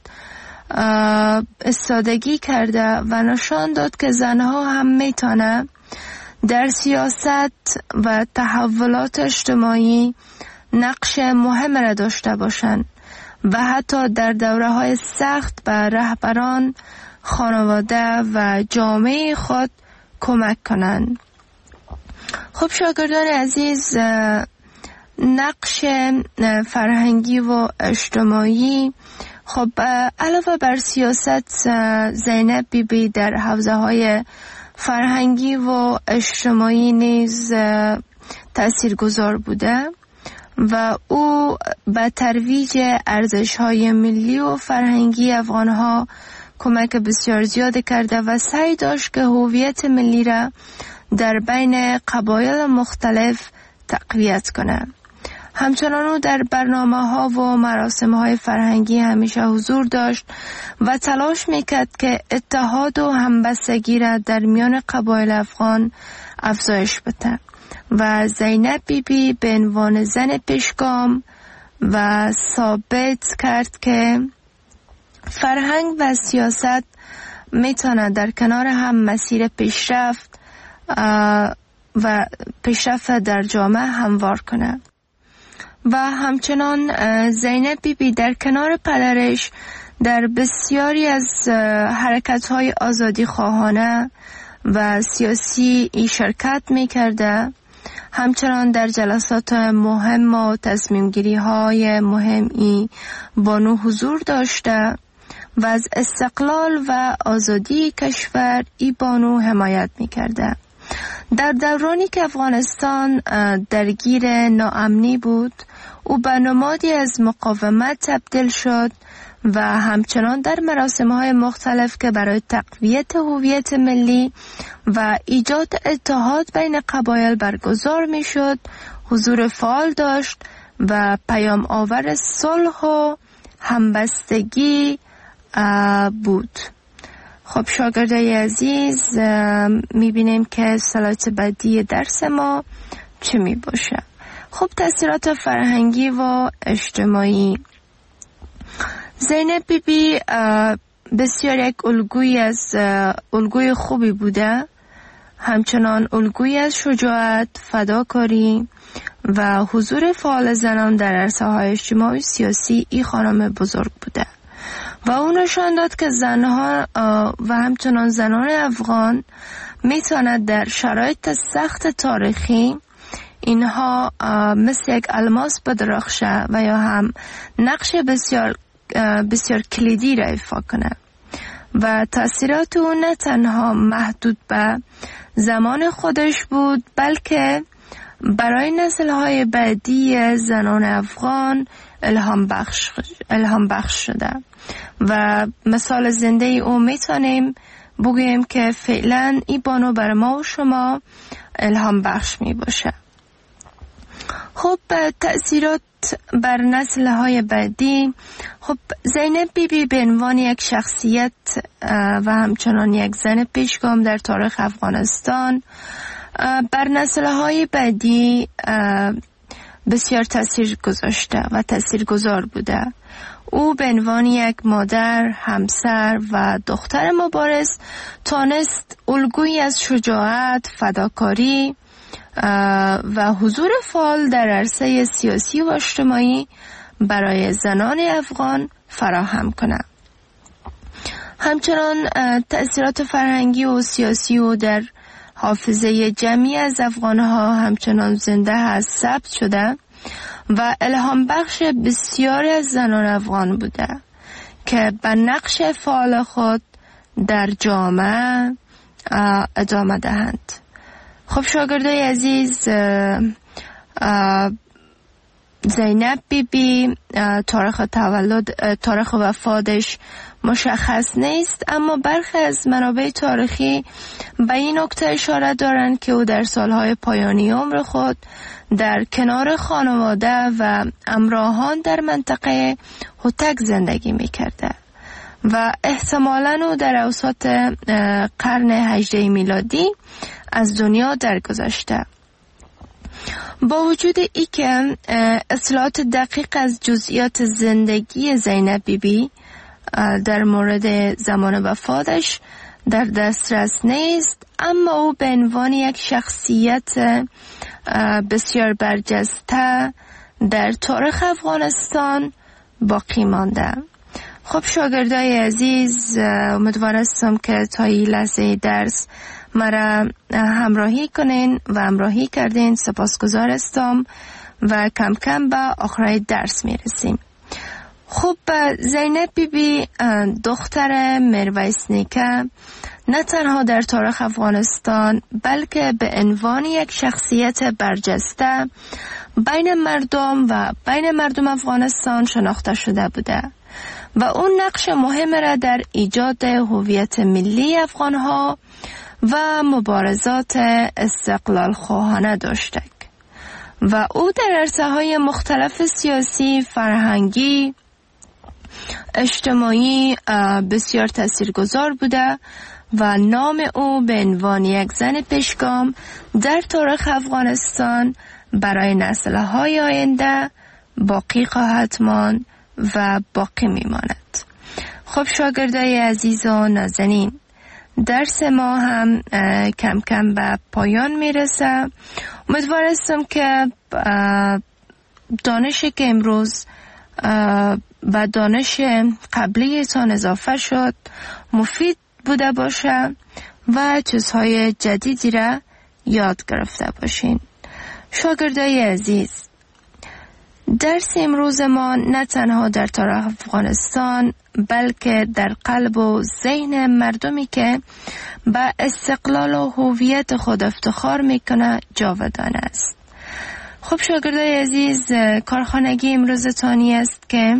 استادگی کرده و نشان داد که زنها هم میتونه در سیاست و تحولات اجتماعی نقش مهم را داشته باشند و حتی در دوره های سخت به رهبران، خانواده و جامعه خود کمک کنند. خب شاگردان عزیز، نقش فرهنگی و اجتماعی، خب علاوه بر سیاست، زینب بی بی در حوزه های فرهنگی و اجتماعی نیز تاثیرگذار بوده و او به ترویج ارزش های ملی و فرهنگی افغانها کمک بسیار زیاد کرده و سعی داشت که هویت ملی را در بین قبایل مختلف تقویت کنه. همچنان او در برنامه ها و مراسم های فرهنگی همیشه حضور داشت و تلاش میکرد که اتحاد و همبستگی را در میان قبایل افغان افزایش بده و زینب بی بی به عنوان زن پیشگام و ثابت کرد که فرهنگ و سیاست میتونه در کنار هم مسیر پیشرفت و پیشرفت در جامعه هموار کنه. و همچنان زینب بی بی در کنار پدرش در بسیاری از حرکت‌های آزادی خواهانه و سیاسی ای شرکت می‌کرده. همچنان در جلسات مهم و تصمیم‌گیری‌های مهمی بانو حضور داشته و از استقلال و آزادی کشور ای بانو حمایت می‌کرده. در دورانی که افغانستان درگیر ناامنی بود، او به نمادی از مقاومت تبدیل شد و همچنان در مراسم‌های مختلف که برای تقویت هویت ملی و ایجاد اتحاد بین قبایل برگزار می‌شد حضور فعال داشت و پیام آور صلح و همبستگی بود. خب شاگردای عزیز، می‌بینیم که سلایت بعدی درس ما چه می‌باشه. خب تأثیرات فرهنگی و اجتماعی. زینب بی بی بسیار یک الگوی از الگوی خوبی بوده، همچنان الگوی از شجاعت، فداکاری و حضور فعال زنان در عرصه‌های اجتماعی سیاسی ای خانم بزرگ بوده و او نشان داد که زنها و همچنان زنان افغان میتواند در شرایط سخت تاریخی اینها مثل یک الماس بدرخشه و یا هم نقش بسیار بسیار کلیدی را ایفا کنه و تأثیرات او نه تنها محدود به زمان خودش بود، بلکه برای نسل‌های بعدی زنان افغان الهام بخش الهام بخش شده و مثال زنده او میتونیم بگوییم که فعلا این بانو بر ما و شما الهام بخش می باشه. خب تأثیرات بر نسل‌های بعدی. خب زینب بی بی به عنوان یک شخصیت و همچنان یک زن پیشگام در تاریخ افغانستان بر نسل‌های بعدی بسیار تأثیر گذاشته و تأثیرگذار بوده. او به عنوان یک مادر، همسر و دختر مبارز تانست الگویی از شجاعت، فداکاری و حضور فعال در عرصه سیاسی و اجتماعی برای زنان افغان فراهم کند. همچنان تأثیرات فرهنگی و سیاسی او در حافظه جمعی از افغانها همچنان زنده هست، ثبت شده و الهام بخش بسیاری از زنان افغان بوده که به نقش فعال خود در جامعه ادامه دهند. خب شاگردای عزیز، زینب بی بی تاریخ تولد تاریخ وفاتش مشخص نیست، اما برخی از منابع تاریخی به این نکته اشاره دارند که او در سالهای پایانی عمر خود در کنار خانواده و همراهان در منطقه هوتک زندگی می‌کرده و احتمالاً او در اوسط قرن هجدهم میلادی از دنیا درگذشته. با وجود ای که اطلاعات دقیق از جزئیات زندگی زینب بی بی در مورد زمان وفاتش در دسترس نیست، اما او به عنوان یک شخصیت بسیار برجسته در تاریخ افغانستان باقی مانده. خب شاگردای عزیز، امیدوار هستم که تا این لحظه درس مرا همراهی کنین و همراهی کردین. سپاسگزار هستم و کم کم به آخرای درس میرسیم. خب زینب بی بی دختر میرویس نیکه نه تنها در تاریخ افغانستان بلکه به عنوان یک شخصیت برجسته بین مردم و بین مردم افغانستان شناخته شده بوده و اون نقش مهم را در ایجاد هویت ملی افغانها و مبارزات استقلال خواهانه داشته و او در عرصه‌های مختلف سیاسی، فرهنگی، اجتماعی بسیار تاثیرگذار بوده و نام او به عنوان یک زن پیشگام در تاریخ افغانستان برای نسل‌های آینده باقی خواهد ماند و باقی میماند. خب شاگردای عزیز و نازنین، درس ما هم کم کم به پایان میرسه. امیدوار هستم که دانشی که امروز و دانش قبلی تان اضافه شد مفید بوده باشه و چیزهای جدیدی را یاد گرفته باشین. شاگردای عزیز، درس امروز ما نه تنها در تاریخ افغانستان بلکه در قلب و ذهن مردمی که به استقلال و هویت خود افتخار میکنه جاودان است. خب شاگردای عزیز، کارخانگی امروزتانی است که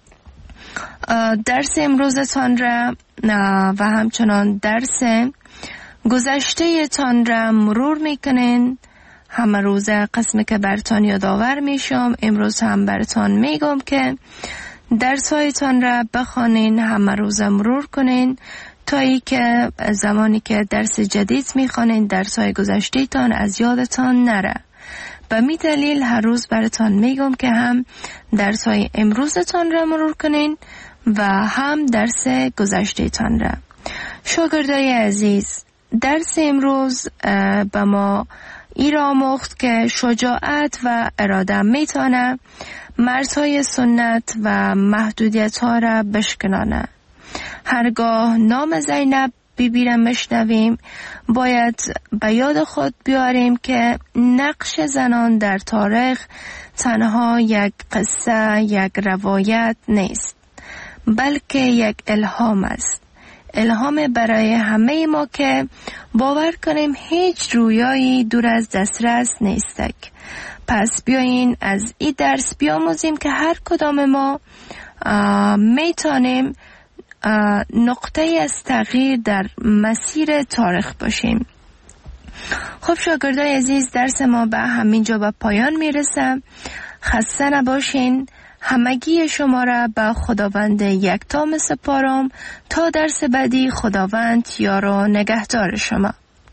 درس امروزتان را و همچنان درس گذشته تان را مرور میکنین. همه روز قسمی که برتان یادآور میشم، امروز هم برتان میگم که درس هایتان را بخوانین، همه روز مرور کنین تا ای که زمانی که درس جدید میخوانین درس های گذشته تان از یادتان نره. به می دلیل هر روز برتان میگم که هم درس های امروزتان را مرور کنین و هم درس گذشته تان را. شاگردای عزیز، درس امروز به ما ای را آموخت که شجاعت و اراده میتونه مرزهای سنت و محدودیت ها را بشکنانه. هرگاه نام زینب بیبی را مشنویم باید به یاد خود بیاریم که نقش زنان در تاریخ تنها یک قصه، یک روایت نیست، بلکه یک الهام است. الهام برای همه ما که باور کنیم هیچ رویایی دور از دسترس نیستک. پس بیایین از این درس بیاموزیم که هر کدام ما میتونیم نقطه از تغییر در مسیر تاریخ باشیم. خب شاگردای عزیز، درس ما به همینجا به پایان میرسه. خسته نباشین. همگی شما را به خداوند یکتا میسپارم تا درس بعدی. خداوند یار و نگهدار شما.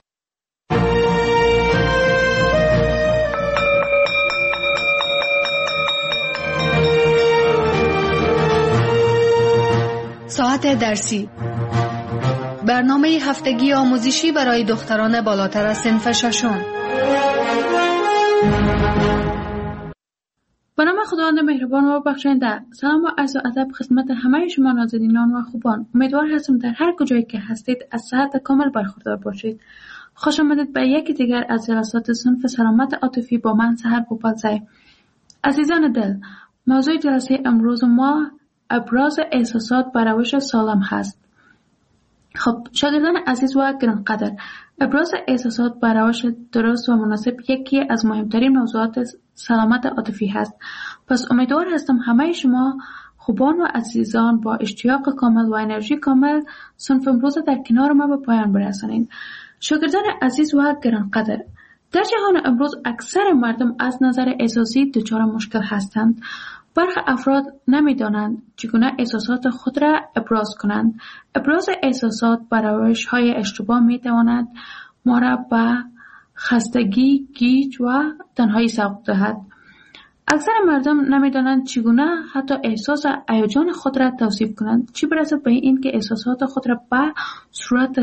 ساعت درسی، برنامه هفتگی آموزشی برای دختران بالاتر از صنف ششم. به نام خداوند مهربان و بخشنده. سلام و عرض و ادب خدمت همه شما نازنینان و خوبان. امیدوار هستم در هر کجایی که هستید از صحت کامل برخوردار باشید. خوش آمدید به یکی دیگر از جلسات صنف سلامت عاطفی با من سحر پوپلزی. عزیزان دل، موضوع جلسه امروز ما ابراز احساسات بر روش سالم هست. خب شاگردان عزیز و گرانقدر، ابراز احساسات بر روش درست و مناسب یکی از مهمترین موضوعات سلامت عاطفی هست. پس امیدوار هستم همه شما خوبان و عزیزان با اشتیاق کامل و انرژی کامل صنف امروز در کنار ما به پایان برسانید. شاگردان عزیز و گرانقدر، در جهان امروز اکثر مردم از نظر احساسی دچار مشکل هستند. برخی افراد نمی‌دانند چگونه احساسات خود را ابراز کنند. ابراز احساسات بر روش‌های اشتباه می‌تواند ما را به خستگی، گیج و تنهایی سوق دهد. اکثر مردم نمی‌دانند چگونه حتی احساس هیجان خود را توصیف کنند، چه برسد به این که احساسات خود را به صورت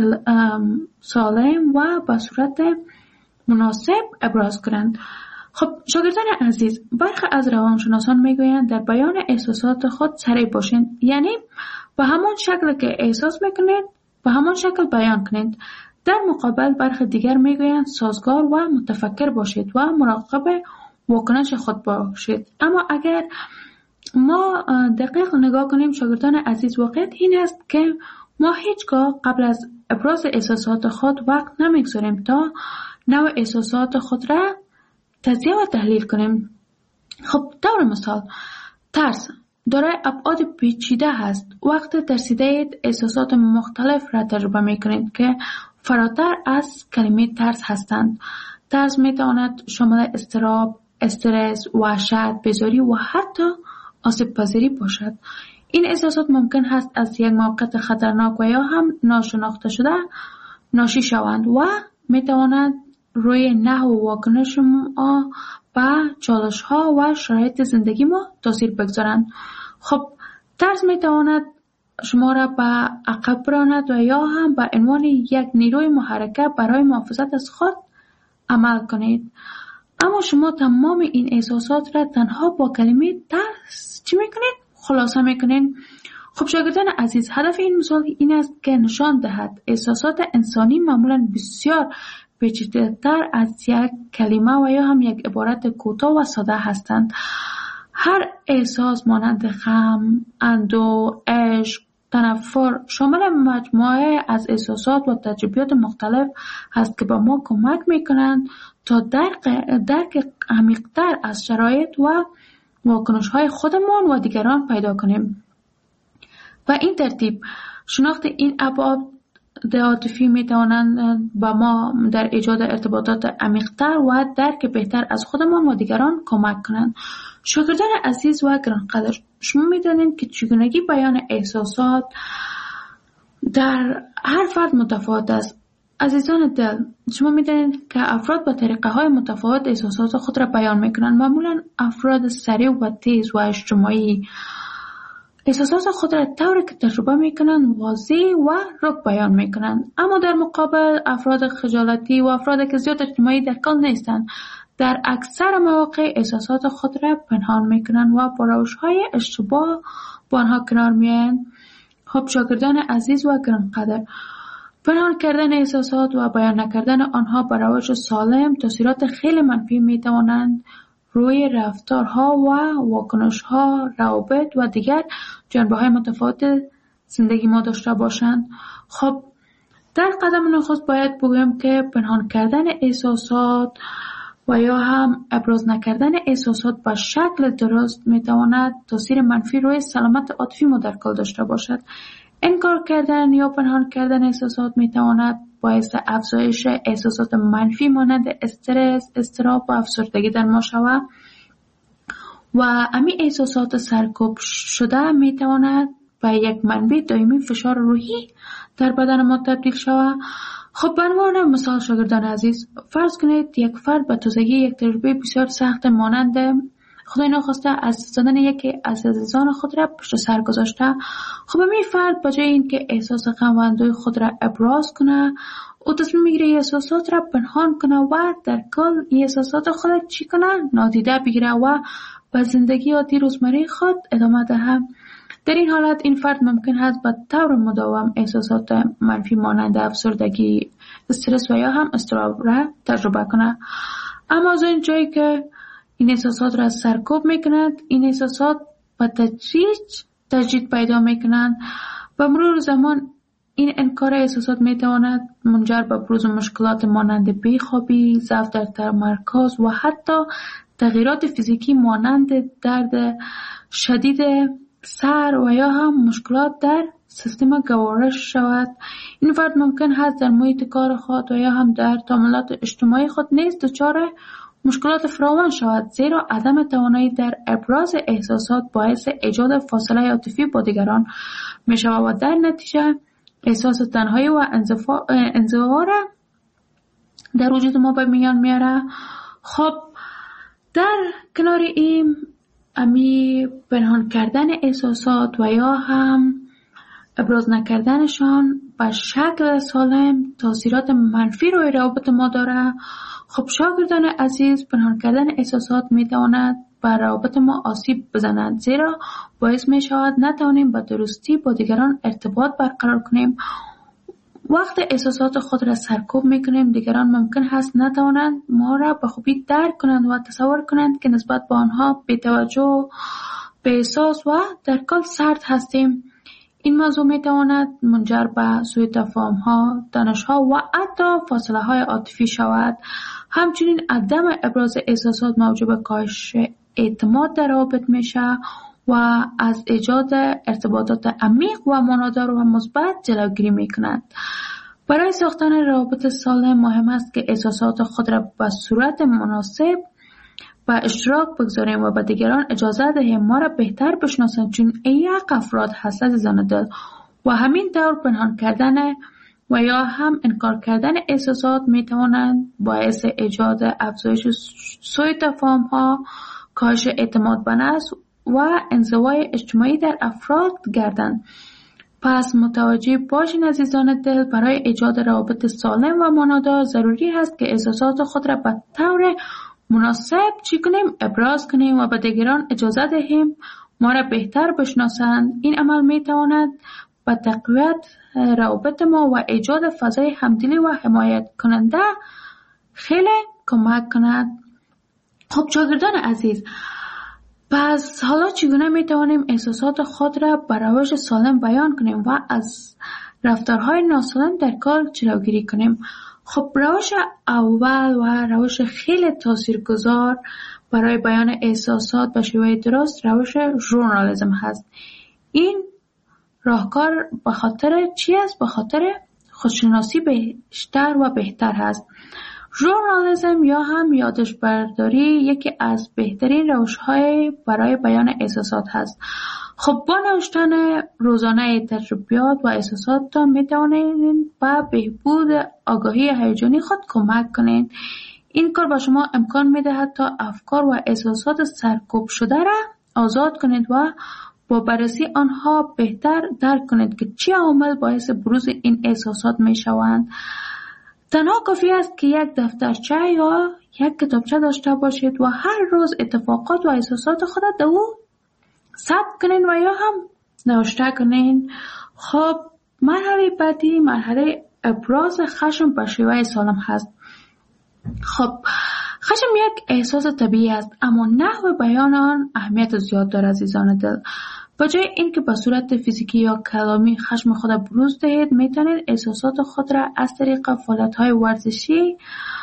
سالم و به صورت مناسب ابراز کنند. خب شاگردان عزیز، برخی از روانشناسان میگویند در بیان احساسات خود سریع باشید، یعنی به همان شکل که احساس میکنید به همان شکل بیان کنید. در مقابل برخی دیگر میگویند سازگار و متفکر باشید و مراقب واکنش خود باشید. اما اگر ما دقیق نگاه کنیم شاگردان عزیز، واقعیت این است که ما هیچگاه قبل از ابراز احساسات خود وقت نمیگذاریم تا نوع احساسات خود را تجزیه و تحلیل کنیم. خب طور مثال، ترس دارای ابعاد پیچیده هست. وقتی ترسیده اید احساسات مختلف را تجربه می کنید که فراتر از کلمه ترس هستند. ترس می تواند شامل اضطراب، استرس، وحشت، بیزاری و حتی آسیب پذیری باشد. این احساسات ممکن هست از یک موقعیت خطرناک و یا هم ناشناخته شده ناشی شوند و می تواند روی نحو و واکنش ما به چالش ها و شرایط زندگی ما تاثیر بگذارند. خب ترس می تواند شما را به عقب براند و یا هم به عنوان یک نیروی محرکه برای محافظت از خود عمل کنید. اما شما تمام این احساسات را تنها با کلمه ترس چی میکنید؟ خلاصه میکنید. خب شاگردان عزیز، هدف این مثال این است که نشان دهد احساسات انسانی معمولا بسیار پیچیده‌تر از یک کلمه و یا هم یک عبارت کوتاه و ساده هستند. هر احساس مانند غم، اندوه، عشق، تنفر شامل مجموعه از احساسات و تجربیات مختلف هست که به ما کمک میکنند تا درک درک عمیق‌تر از شرایط و واکنش‌های خودمان و دیگران پیدا کنیم. و این ترتیب شناخت این ابعاد عاطفی میتوانند با ما در ایجاد ارتباطات عمیق‌تر و درک بهتر از خودمان و دیگران کمک کنند. شاگردان عزیز و گرانقدر، شما میدانید که چگونگی بیان احساسات در هر فرد متفاوت است. عزیزان دل، شما میدانید که افراد با طریقه های متفاوت احساسات خود را بیان میکنند. معمولا افراد سریع و تیز و اجتماعی احساسات خود را طوری که تجربه میکنند واضح و رک بیان میکنند، اما در مقابل افراد خجالتی و افرادی که زیاد اجتماعی در کل نیستند در اکثر مواقع احساسات خود را پنهان میکنند و با روش‌های اشتباه با آنها کنار میآیند. خب شاگردان عزیز و گرانقدر، پنهان کردن احساسات و بیان نکردن آنها به روش سالم تاثیرات خیلی منفی میتوانند روی رفتارها و واکنش‌ها، روابط و دیگر جنبه‌های متفاوت زندگی ما داشته باشند. خب در قدم نخست باید بگویم که پنهان کردن احساسات و یا هم ابراز نکردن احساسات به شکل درست میتواند تاثیر منفی روی سلامت عاطفی ما در کل داشته باشد. انکار کردن یا پنهان کردن احساسات میتواند باعث افزایش احساسات منفی مانند استرس، اضطراب و افسردگی در ما شود و امی احساسات سرکوب شده میتواند به یک منبع دائمی فشار روحی در بدن ما تبدیل شود. خب به عنوان مثال شاگردان عزیز، فرض کنید یک فرد به تازگی یک تجربه بسیار سخت مانند خدای ناخواسته از زدن یکی از عزیزان خود را پشت سر گذاشته. خب این فرد به جای اینکه احساس غم و اندوه خود را ابراز کنه، او تصمیم میگیره احساسات را پنهان کنه و در کل احساسات خود را چی کنه؟ نادیده بگیره و به زندگی عادی روزمره خود ادامه دهه. در این حالت این فرد ممکن است به طور مداوم احساسات منفی مانند افسردگی، استرس و یا هم اضطراب را تجربه کنه. اما از این جایی که این احساسات را سرکوب میکنند، این احساسات به تدریج تجدید پیدا میکنند. با مرور زمان این انکار احساسات میتواند منجر به بروز مشکلات مانند بیخوابی، ضعف در تمرکز و حتی تغییرات فیزیکی مانند درد شدید سر و یا هم مشکلات در سیستم گوارش شود. این فرد ممکن است در محیط کار خود و یا هم در تعاملات اجتماعی خود نیز دچار مشکلات فراوان شود، زیرا عدم توانایی در ابراز احساسات باعث ایجاد فاصله عاطفی با دیگران می شود و در نتیجه احساس تنهایی و انزوا را در وجود ما به میان میاره. خب در کنار این امی پنهان کردن احساسات و یا هم ابراز نکردنشان به شکل سالم تاثیرات منفی روی روابط ما داره. خب شاگردان عزیز، پنهان کردن احساسات میتواند بر روابط ما آسیب بزند، زیرا باعث می شود نتوانیم به درستی با دیگران ارتباط برقرار کنیم. وقت احساسات خود را سرکوب میکنیم، دیگران ممکن هست نتوانند ما را به خوبی درک کنند و تصور کنند که نسبت به آنها بی‌توجه، بی‌احساس و در کل سرد هستیم. این موضوع میتواند منجر به سوء تفاهم ها، تنش ها و حتی فاصله های عاطفی شود. همچنین عدم ابراز احساسات موجب کاهش اعتماد در روابط میشه و از ایجاد ارتباطات عمیق و معنادار و مثبت جلوگیری میکنند. برای ساختن روابط سالم مهم است که احساسات خود را به صورت مناسب و اشتراک بگذاریم و به دیگران اجازه دهیم ما را بهتر بشناسند، چون یک افراد هست عزیزان دل و همین طور پنهان کردن و یا هم انکار کردن احساسات می توانند باعث ایجاد افزایش سوء تفاهم ها، کاهش اعتماد به نفس و انزوای اجتماعی در افراد گردند. پس متوجه باشین عزیزان دل، برای ایجاد روابط سالم و مانادار ضروری هست که احساسات خود را به طور مناسب چی کنیم؟ ابراز کنیم و به دیگران اجازه دهیم ما را بهتر بشناسند. این عمل می تواند به تقویت روابط ما و ایجاد فضای همدلی و حمایت کننده خیلی کمک کند. خب شاگردان عزیز، پس حالا چگونه می توانیم احساسات خود را به روش سالم بیان کنیم و از رفتارهای ناسالم در کار جلوگیری کنیم؟ خب روش اول و روش خیلی تاثیرگذار برای بیان احساسات به شیوه درست روش ژورنالیسم هست. این راهکار به خاطر چی است؟ به خاطر خودشناسی بیشتر و بهتر هست. ژورنالیسم یا هم یادداشت برداری یکی از بهترین روش‌های برای بیان احساسات هست. خب با نوشتن روزانه تجربیات و احساساتتان می توانید به بهبود آگاهی هیجانی خود کمک کنید. این کار به شما امکان می دهد تا افکار و احساسات سرکوب شده را آزاد کنید و با بررسی آنها بهتر درک کنید که چه عوامل باعث بروز این احساسات می شوند. تنها کافی است که یک دفترچه یا یک کتابچه داشته باشید و هر روز اتفاقات و احساسات خود در او ثبت کنین و یا هم نوشته کنین. خب مرحله بعدی مرحله ابراز خشم به شیوه سالم هست. خب خشم یک احساس طبیعی است، اما نحو بیان آن اهمیت زیاد دارد عزیزان دل. به جای اینکه به صورت فیزیکی یا کلامی خشم خود بروز دهید، میتونید احساسات خود را از طریق فعالیت‌های ورزشی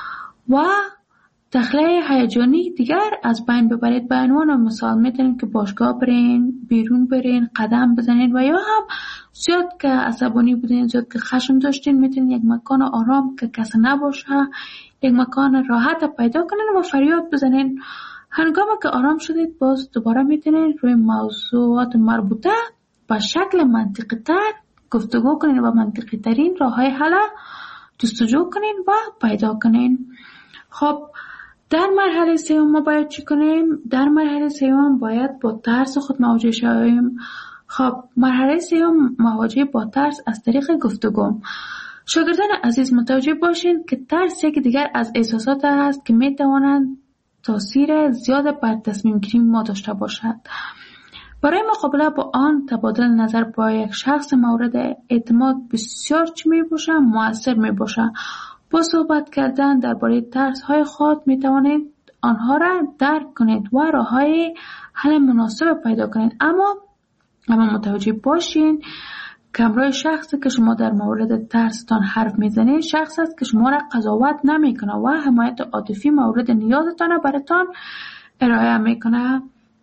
و تخلیه هیجانی دیگر از بین ببرید. به عنوان مثال میتونید که باشگاه برین، بیرون برین، قدم بزنید و یا هم زیاد که عصبانی بودین، زیاد که خشم داشتین، میتونید یک مکان آرام که کسی نباشه، یک مکان راحت پیدا کنین و فریاد بزنین. هنگامی که آرام شدید باز دوباره میتونید روی موضوعات مربوطه به شکل منطقی تر گفتگو کنین و منطقی ترین راه های حل جستجو کنین و پیدا کنین. خب در مرحله سوم ما باید چی کنیم؟ در مرحله سوم باید با ترس خود مواجه شویم. خب مرحله سوم مواجهه با ترس از طریق گفتگو. شاگردان عزیز متوجه باشین که ترس یکی دیگر از احساسات است که میتوانند تاثیر زیاد بر تصمیم گیری ما داشته باشد. برای مقابله با آن تبادل نظر با یک شخص مورد اعتماد بسیار چی می باشه؟ مؤثر می باشه. با صحبت کردن درباره ترس های خود می توانید آنها را درک کنید و راه های حل مناسب پیدا کنید. اما اما متوجه باشین که همراه شخصی که شما در مورد ترستان حرف میزنید شخص است که شما را قضاوت نمیکنه و حمایت عاطفی مورد نیازتان را براتان ارائه میکنه.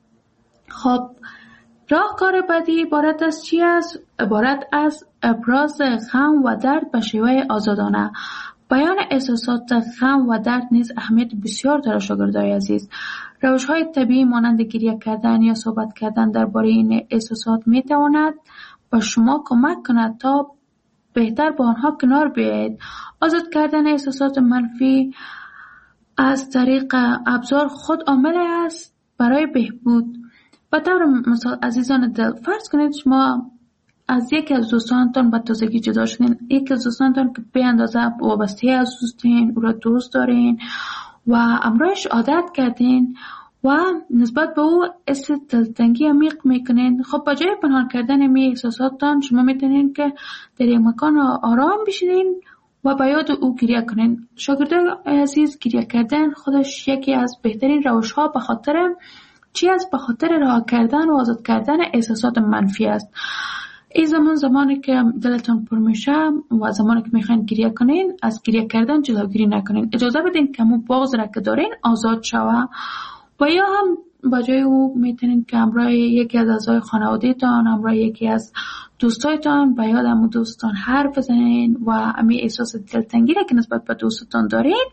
خب راهکار بعدی عبارت از چی است؟ عبارت از ابراز غم و درد به شیوه آزادانه. بیان احساسات غم و درد نیز اهمیت بسیار دارد شاگردای عزیز. روش‌های طبیعی مانند گریه کردن یا صحبت کردن درباره این احساسات میتواند به شما کمک کند تا بهتر با آنها کنار بیایید. آزاد کردن احساسات منفی از طریق ابزار خود عامل است برای بهبود. به طور مثال عزیزان دل، فرض کنید شما از یکی از دوستانتان به تازگی جدا شدین، یکی از دوستانتان که به اندازه وابسته از دوستین، او را دوست دارین و امروزش عادت کردین و نسبت به او حس دلتنگی عمیق میکنین. خب با جای پنهان کردن می احساساتتان شما میتونین که در یک مکان آرام بشینین و با یاد او گریه کنین. شاگردان عزیز، گریه کردن خودش یکی از بهترین روش‌ها به خاطر چی است؟ به خاطر رها کردن و آزاد کردن احساسات منفی است. این زمان زمانی که دلتان پر میشه و زمانی که میخواین گریه کنین، از گریه کردن جلوگیری نکنین. اجازه بدین که همون بغض را که دارین آزاد شوه. و یا هم با جای او میتونین که همراه یکی از اعضای خانواده‌تان، همراه یکی از دوستایتان به یاد همون دوستان حرف بزنین و همین احساس دلتنگی را که نسبت به دوستتان دارین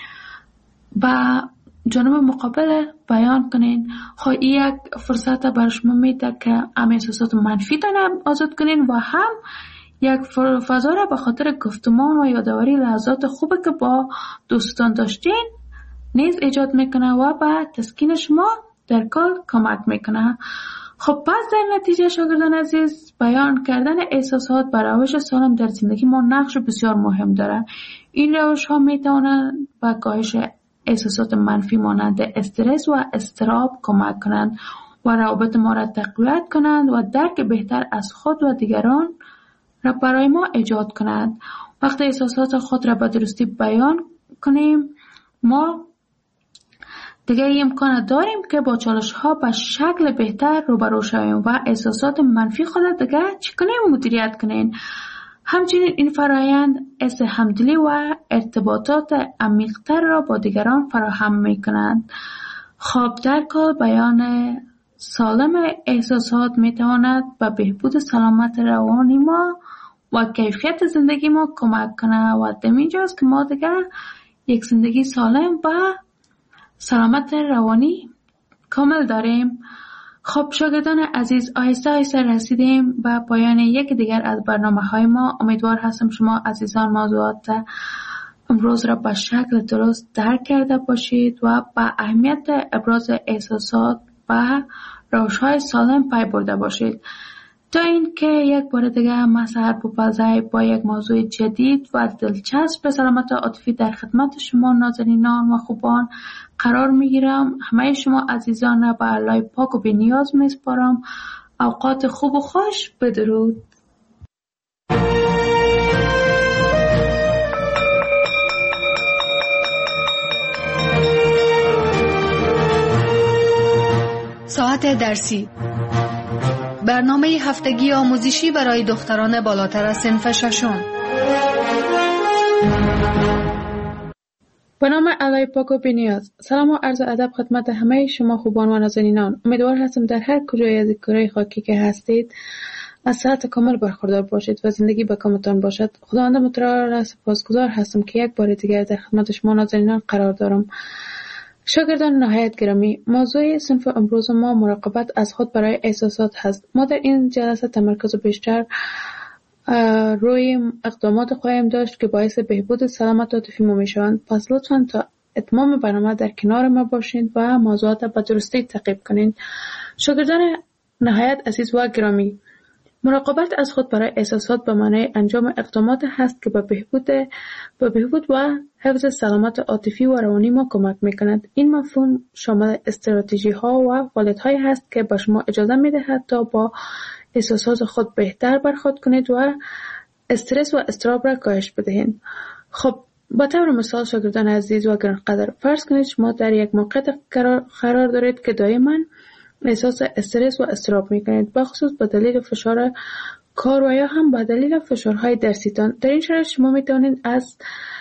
و جانب مقابل بیان کنین. خب این یک فرصت بر شما میده که هم احساسات منفی تان آزاد کنین و هم یک فضا را به خاطر گفتمان و یادآوری لحظات خوبی که با دوستان داشتین نیز ایجاد میکنه و به تسکین شما در کار کمک میکنه. خب پس در نتیجه شاگردان عزیز، بیان کردن احساسات برای روش سالم در زندگی ما نقش بسیار مهم داره. این روش ها می توانند به کاهش احساسات منفی مانند استرس و اضطراب کمک کنند و روابط ما را تقویت کنند و درک بهتر از خود و دیگران را برای ما ایجاد کنند. وقتی احساسات خود را به درستی بیان کنیم، ما دیگه امکان داریم که با چالش ها به شکل بهتر روبرو شویم و احساسات منفی خود دیگه چی کنیم مدیریت کنیم. همچنین این فرایند حس همدلی و ارتباطات عمیق‌تر را با دیگران فراهم می کنند. خواب درک و بیان سالم احساسات می تواند به بهبود سلامت روانی ما و کیفیت زندگی ما کمک کنه و همینجاست که ما دیگه یک زندگی سالم و سلامت روانی کامل داریم. خب شاگردان عزیز، آهسته آهسته رسیدیم به پایان یک دیگر از برنامه های ما. امیدوار هستم شما عزیزان موضوعات امروز را به شکل درست درک کرده باشید و به اهمیت ابراز احساسات و روش های سالم پی برده باشید. تا اینکه یک بار دیگه من سحر پوپلزی با یک موضوع جدید و دلچسب سلامت عاطفی در خدمت شما نازنینان و خوبان قرار میگیرم. همه شما عزیزان را به الله پاک و بی‌نیاز میسپارم. اوقات خوب و خوش. بدرود. ساعت درسی، برنامه هفتگی آموزشی برای دختران بالاتر از صنف ششم. به نام الله پاک و بی‌نیاز. سلام و عرض ادب خدمت همه شما خوبان و نازنینان. امیدوار هستم در هر کجای از کره خاکی که هستید از صحت کامل برخوردار باشید و زندگی به کامتان باشد. خداوند متعال را سپاسگزار هستم که یک بار دیگر در خدمت شما نازنینان قرار دارم. شاگردان نهایت گرامی، موضوع صنف امروز ما مراقبت از خود برای احساسات هست. ما در این جلسه تمرکز بیشتر روی اقدامات خواهیم داشت که باعث بهبود سلامت عاطفی ما میشوند. پس لطفاً تا اتمام برنامه در کنار ما باشید و موضوعات به درستی تعقیب کنید. شاگردان نهایت عزیز و گرامی، مراقبت از خود برای احساسات به معنای انجام اقدامات هست که به بهبود به بهبود و حفظ سلامت عاطفی و روانی ما کمک می‌کند. این مفهوم شامل استراتژی‌ها و فعالیت‌هایی هست که به شما اجازه می‌دهد تا با احساسات خود بهتر برخورد کنید و استرس و اضطراب را کاهش بدهید. خب با طور مثال شاگردان عزیز و گرانقدر، فرض کنید شما در یک موقعیت قرار دارید که دائما احساس استرس و اضطراب میکنید، بخصوص به دلیل فشار کار و یا هم به دلیل فشارهای درسیتان. در این شرایط شما میتونید از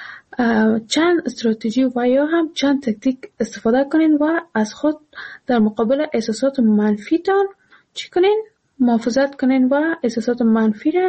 چند استراتژی و یا هم چند تکتیک استفاده کنید و از خود در مقابل احساسات منفی تان چی کنید؟ محافظت کنید و احساسات منفی را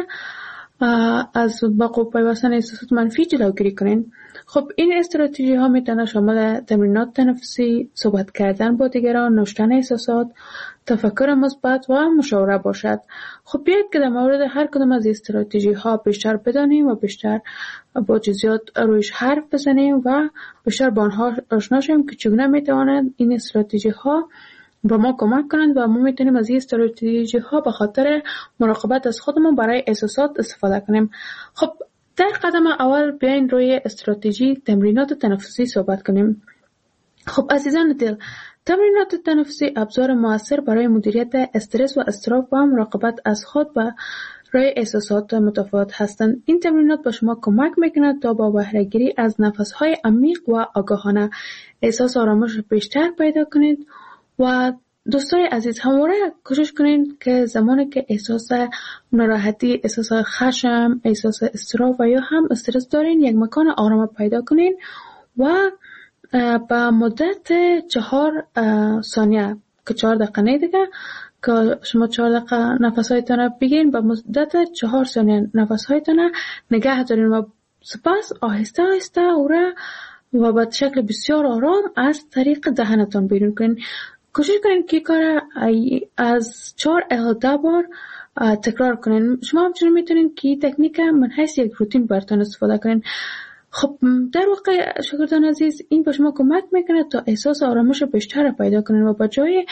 از وقوع پیوستن احساسات منفی جلوگیری کنید. خب این استراتژی ها میتونه شامل تمرینات تنفسی، صحبت کردن با دیگران، نوشتن احساسات، تفکر مثبت و مشاوره باشد. خب بیاید که در مورد هر کدام از استراتژی ها بیشتر بدانیم و بیشتر با جزئیات رویش حرف بزنیم و بیشتر با آنها آشنا شویم که چگونه میتوانند این استراتژی ها با ما کمک کنند و ما میتونیم از این استراتژی ها به خاطر مراقبت از خودمون برای احساسات استفاده کنیم. خب در قدم اول بیاین روی استراتژی تمرینات تنفسی صحبت کنیم. خب عزیزان دل، تمرینات تنفسی ابزار موثر برای مدیریت استرس و اضطراب و مراقبت از خود و روی احساسات متفاوت هستند. این تمرینات به شما کمک میکند تا با بهره گیری از نفس‌های عمیق و آگاهانه احساس آرامش بیشتر پیدا کنید. و دوستای عزیز، همواره کوشش کنید که زمانی که احساس ناراحتی، احساس خشم، احساس اضطراب و یا هم استرس دارین، یک مکان آرام پیدا کنین و با مدت چهار ثانیه که چهار دقیقه نه دیگه که شما چهار دقیقه نفسهایتان بگیرین، با مدت چهار ثانیه نفسهایتان نگه دارین و سپس آهسته آهسته او را و به شکل بسیار آرام از طریق دهنتان بیرون کنین. کوشش کنین که کار از چهار الی ده بار تکرار کنین. شما همچنین میتونین که این تکنیک من حیث یک روتین براتون استفاده کنین. خب در واقع شاگردان عزیز، این به شما کمک میکنه تا احساس آرامش بیشتر پیدا کنین و با جای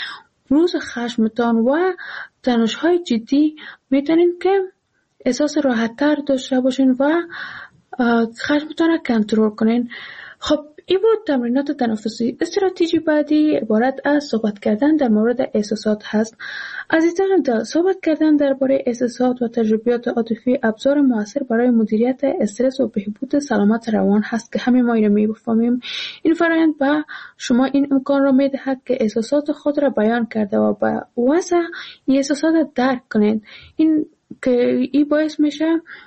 روز خشمتان و تنش‌های جدی میتونین که احساس راحت‌تر داشته باشین و خشمتان را کنترل کنین. خب این بود تمرینات تنفسی. استراتژی بعدی عبارت از صحبت کردن در مورد احساسات هست. عزیزان، در صحبت کردن درباره احساسات و تجربیات عاطفی ابزار موثر برای مدیریت استرس و بهبود سلامت روان هست که همه ما این را می‌فهمیم. این فرآیند به شما این امکان را می‌دهد که احساسات خود را بیان کرده و به وضع این احساسات درک کنید. این که این باعث میشه